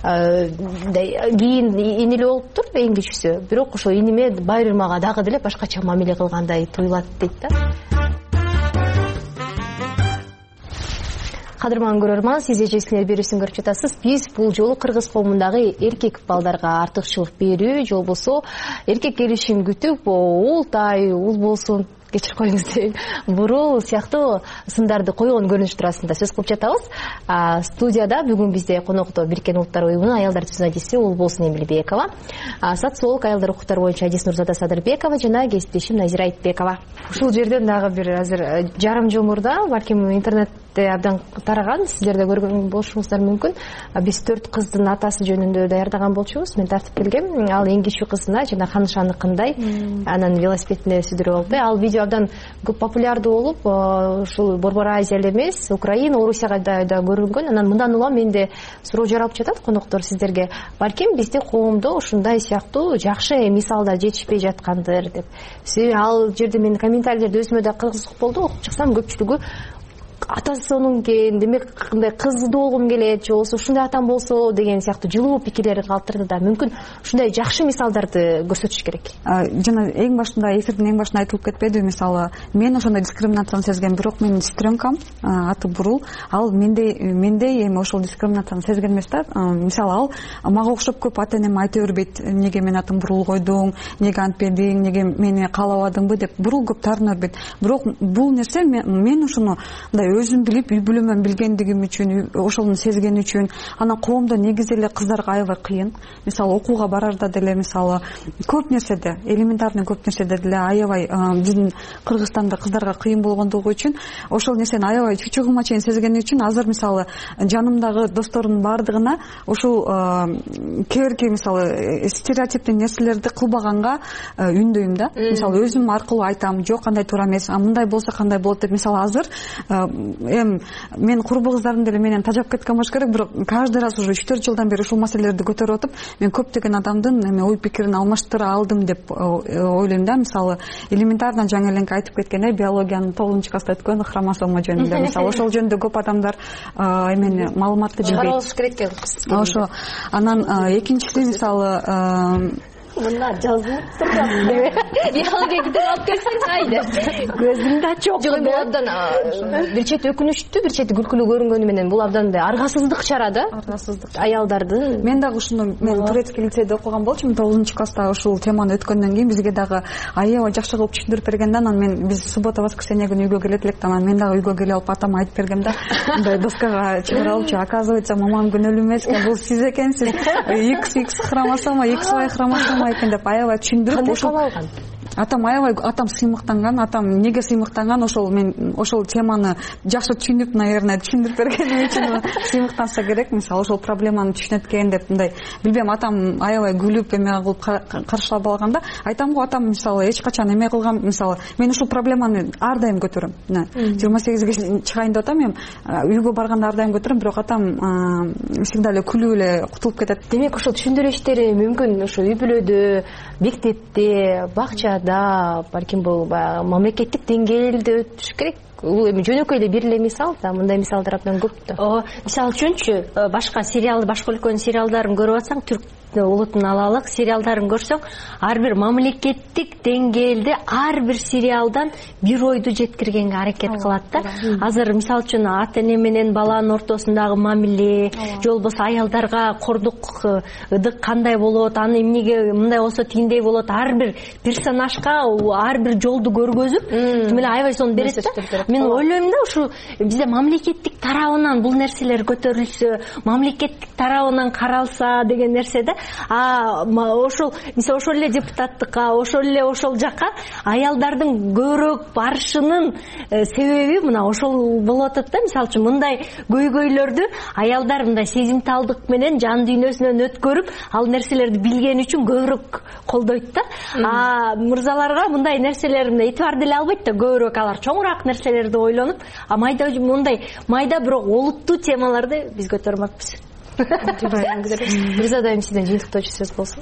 Speaker 14: кийин инилүү болуптур, эң кичүүсү. Бирок ошо иниме байырмага дагы деле башкача мамиле кылгандай туюлат дейт да. Кадырман көрөрман, сиз эжесиңер берүүсүн көрүп жатасыз. Биз бул жолу кыргыз коомундагы эркек балдарга артыкчылык берүү, же болбосо эркек келишин күтүп, уул тай, уул болсун, кечирип коюңуз дейм, бурул сыяктуу сындарды койгон көрүнүш туурасында сөз кылып жатабыз. Студияда бүгүн бизде конокто Бириккен Улуттар уюмунун аялдар түзүн адиси Улболсун Эмилбекова, социолог, аялдар укуктары боюнча Адис Нурзада Садырбекова жана кесиптешим Назира Айтбекова. Ушул жерден дагы бир азыр жарым жыл мурда, балким интернетте абдан тараган, сиздер да көргөн болушуңуздар мүмкүн. Биз төрт кыздын атасы жөнүндө даярдаган болчубуз. Мен тартып келгем. Ал эң кичүү кызына жана Ханышаныкындай анан велосипедине сүдүрүп алды. Ал видео абдан көп популярдуу болуп, ушул Борбор Азия эле эмес, Украина, Орусияга да көрүнгөн. Анан мындан улам менде суроо жаралып жатат коноктор сиздерге. Балким бизде коомдо ушундай сыяктуу жакшы мисалдар жетишпей жаткандыр деп. Себеби ал жерде мен комментарийлерди өзүмө да кызык болду, окуп чыксам көпчүлүгү атасы сонун экен, демек кандай кызды болгум келет, же болбосо ушундай атам болсо деген сыяктуу жылуу пикирлерин калтырды да. Мүмкүн ушундай жакшы мисалдарды көрсөтүш керек.
Speaker 15: Жана эң башында, эфирдин эң башында айтылып кетпедиби, мисалы, мен ошондой дискриминацияны сезгем, бирок менин сестренкам, аты Бурул, ал мендей мендей эми ошол дискриминацияны сезген эмес да. Мисалы, ал мага окшоп көп ата-энем айта бербейт, эмнеге мен атым Бурул койдуң, эмнеге антпедиң, эмнеге мени каалабадыңбы деп Бурул көп таарына бербейт. Бирок бул нерсе мен ушуну мындай өзүм билип, үй бүлөмөн билгендигим үчүн, ошону сезген үчүн, анан коомдо негизи эле кыздарга аябай кыйын. Мисалы, окууга барарда деле, мисалы, көп нерседе, элементарный көп нерседе деле аябай биздин Кыргызстанда кыздарга кыйын болгондугу үчүн, ошол нерсени аябай чучугума чейин сезген үчүн, азыр мисалы, жанымдагы достордун баардыгына ушул кээ-бирки мисалы стереотиптик нерселерди кылбаганга үндөйм да. Мисалы, өзүм аркылуу айтам, жок кандай туура эмес, мындай болсо кандай болот деп. Мисалы, азыр эм мен курбу кыздарым деле менен тажап кеткен болуш керек, бирок каждый раз уже үч төрт жылдан бери ушул маселелерди көтөрүп атып, мен көптөгөн адамдын эми ой пикирин алмаштыра алдым деп ойлойм да. Мисалы, элементарно жаңы эленке айтып кеткендей, биологиянын тогузунчу класста өткөн хромосома жөнүндө, мисалы, ошол жөнүндө көп адамдар эмени маалыматты билбейт.
Speaker 14: Чыгарылыш керек экен.
Speaker 15: Ошо. Анан экинчиси, мисалы,
Speaker 17: мына жазылып турат.
Speaker 14: Биологияны алып келсең кайда?
Speaker 17: Көзүмдө ачып.
Speaker 14: Жок, бул абдан бир чети өкүнүчтүү, бир чети күлкүлүү көрүнгөнү менен бул абдан аргасыздык чара да.
Speaker 15: Аргасыздык.
Speaker 14: Аялдардын.
Speaker 15: Мен дагы ушуну мен турецкий лицейде окуган болчумун, тогузунчу класста ушул теманы өткөндөн кийин бизге дагы аябай жакшы кылып түшүндүрүп берген да. Анан мен биз суббота воскресенье күнү үйгө келет элек да, анан мен дагы үйгө келип алып атама айтып бергем да. Мындай доскага чыгара алчу, оказывается, мамам күнөөлүү эмес экен, бул сиз экенсиз. Икс икс хромосома, икс вай хромосома экен деп аябай түшүндүрүп, ошол атам аябай атам сыймыктанган, атам эмнеге сыймыктанган, ошол мен ошол теманы жакшы түшүнүп, наверное, түшүндүрүп бергеним үчүн сыймыктанса керек. Мисалы, ошол проблеманы түшүнөт экен деп, мындай билбейм, атам аябай күлүп эме кылып каршылап алганда, айтам го, атам мисалы эч качан эме кылган, мисалы, мен ушул проблеманы ар дайым көтөрөм. жыйырма сегизге чыгайын деп атам, мен үйгө барганда ар дайым көтөрөм, бирок атам всегда эле күлүп эле кутулуп кетет.
Speaker 14: Демек, ошол түшүндүрүү иштери мүмкүн ошо үй бүлөдө, мектепте, бакчада, балким бул мамлекеттик деңгээлде өтүш керек. Бул эми жөнөкөй эле бир эле мисал да, мындай мисалдар абдан көп да.
Speaker 17: Мисалы үчүнчү, башка сериал, башка өлкөнүн сериалдарын көрүп атсаң, түрк улутун алалык сериалдарын көрсөң, ар бир мамлекеттик деңгээлде ар бир сериалдан бир ойду жеткиргенге аракет кылат да. Азыр мисалы үчүн ата-эне менен баланын ортосундагы мамиле, же болбосо аялдарга кордук, ыдык кандай болот, аны эмнеге мындай болсо тигиндей болот, ар бир персонажга ар бир жолду көргөзүп, тим эле аябай сонун берет да. Мен ойлойм да, ушу бизде мамлекеттик тарабынан бул нерселер көтөрүлсө, мамлекеттик тарабынан каралса деген нерсе да. А ошол мисалы ошол эле депутаттыкка, ошол эле ошол жака аялдардын көбүрөөк барышынын себеби мына ошол болуп атат да. Мисалы үчүн мындай көйгөйлөрдү аялдар мындай сезимталдык менен жан дүйнөсүнөн өткөрүп, ал нерселерди билгени үчүн көбүрөөк колдойт да. А мырзаларга мындай нерселер этибар деле албайт да, көбүрөөк алар чоңураак нерселерди ойлонуп, а майда мындай майда бирок олуттуу темаларды биз көтөрмөкпүз.
Speaker 14: Мирзада сизден жыйынтыктоочу сөз болсун.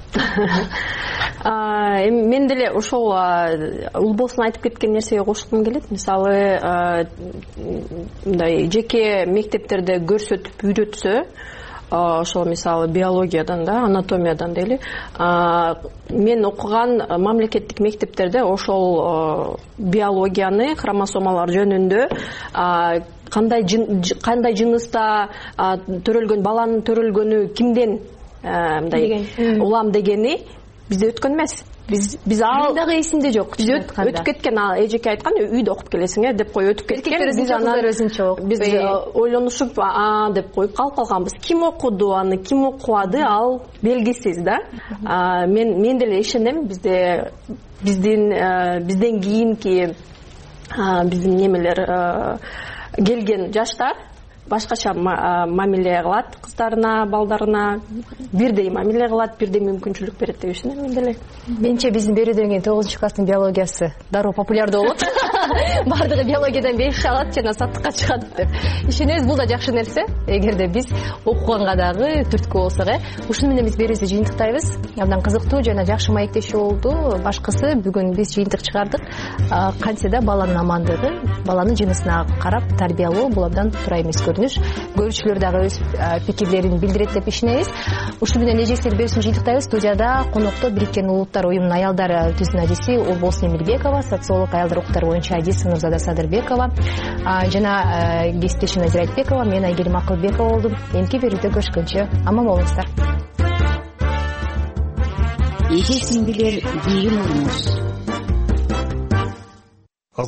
Speaker 16: Мен деле ошол Улболсун айтып кеткен нерсеге кошулгум келет. Мисалы, мындай жеке мектептерде көрсөтүп үйрөтсө, ошол мисалы биологиядан да, анатомиядан дейли, мен окуган мамлекеттик мектептерде ошол биологияны, хромосомалар жөнүндө кандай кандай жыныста төрөлгөн, баланын төрөлгөнү кимден мындай улам дегени бизде өткөн эмес. Биз биз ал
Speaker 14: дагы эсимде жок.
Speaker 16: Биз өтүп кеткен, эжеке айткан, үйдө окуп келесиң э деп коюп өтүп кеткен. Биз анан биз ойлонушуп а деп коюп калып калганбыз. Ким окуду аны, ким окубады, ал белгисиз да. Мен мен деле ишенем, бизде биздин бизден кийинки биздин немелер келген жаштар башкача мамиле кылат кыздарына, балдарына, бирдей мамиле кылат, бирдей мүмкүнчүлүк берет деп ишенем мен деле.
Speaker 14: Менче биздин берүүдөн кийин тогузунчу класстын биологиясы дароо популярдуу болот. Бардыгы биологиядан беш алат жана саттыкка чыгат деп ишенебиз. Бул да жакшы нерсе. Эгерде биз окуганга дагы түрткү болсок, э ушуну менен биз берүүбүздү жыйынтыктайбыз. Абдан кызыктуу жана жакшы маектешүү болду. Башкысы бүгүн биз жыйынтык чыгардык. Кантсе да баланын амандыгы, баланын жынысына карап тарбиялоо бул абдан туура эмес көрүнүш. Көрүүчүлөр дагы өз пикирлерин билдирет деп ишенебиз. Ушуну менен эжесиздер берүүсүн жыйынтыктайбыз. Студияда конокто Бириккен Улуттар уюмунун аялдар түзүнүн адиси Улболсун Эмилбекова, социолог, аялдар укуктары боюнча адис Нурзада Садырбекова жана кесиптешим Назира Айтбекова, мен Айгерим Акылбекова болдум. Эмки берүүдө көрүшкөнчө аман болуңуздар.
Speaker 13: Эже сиңдилер, кийин болуңуз.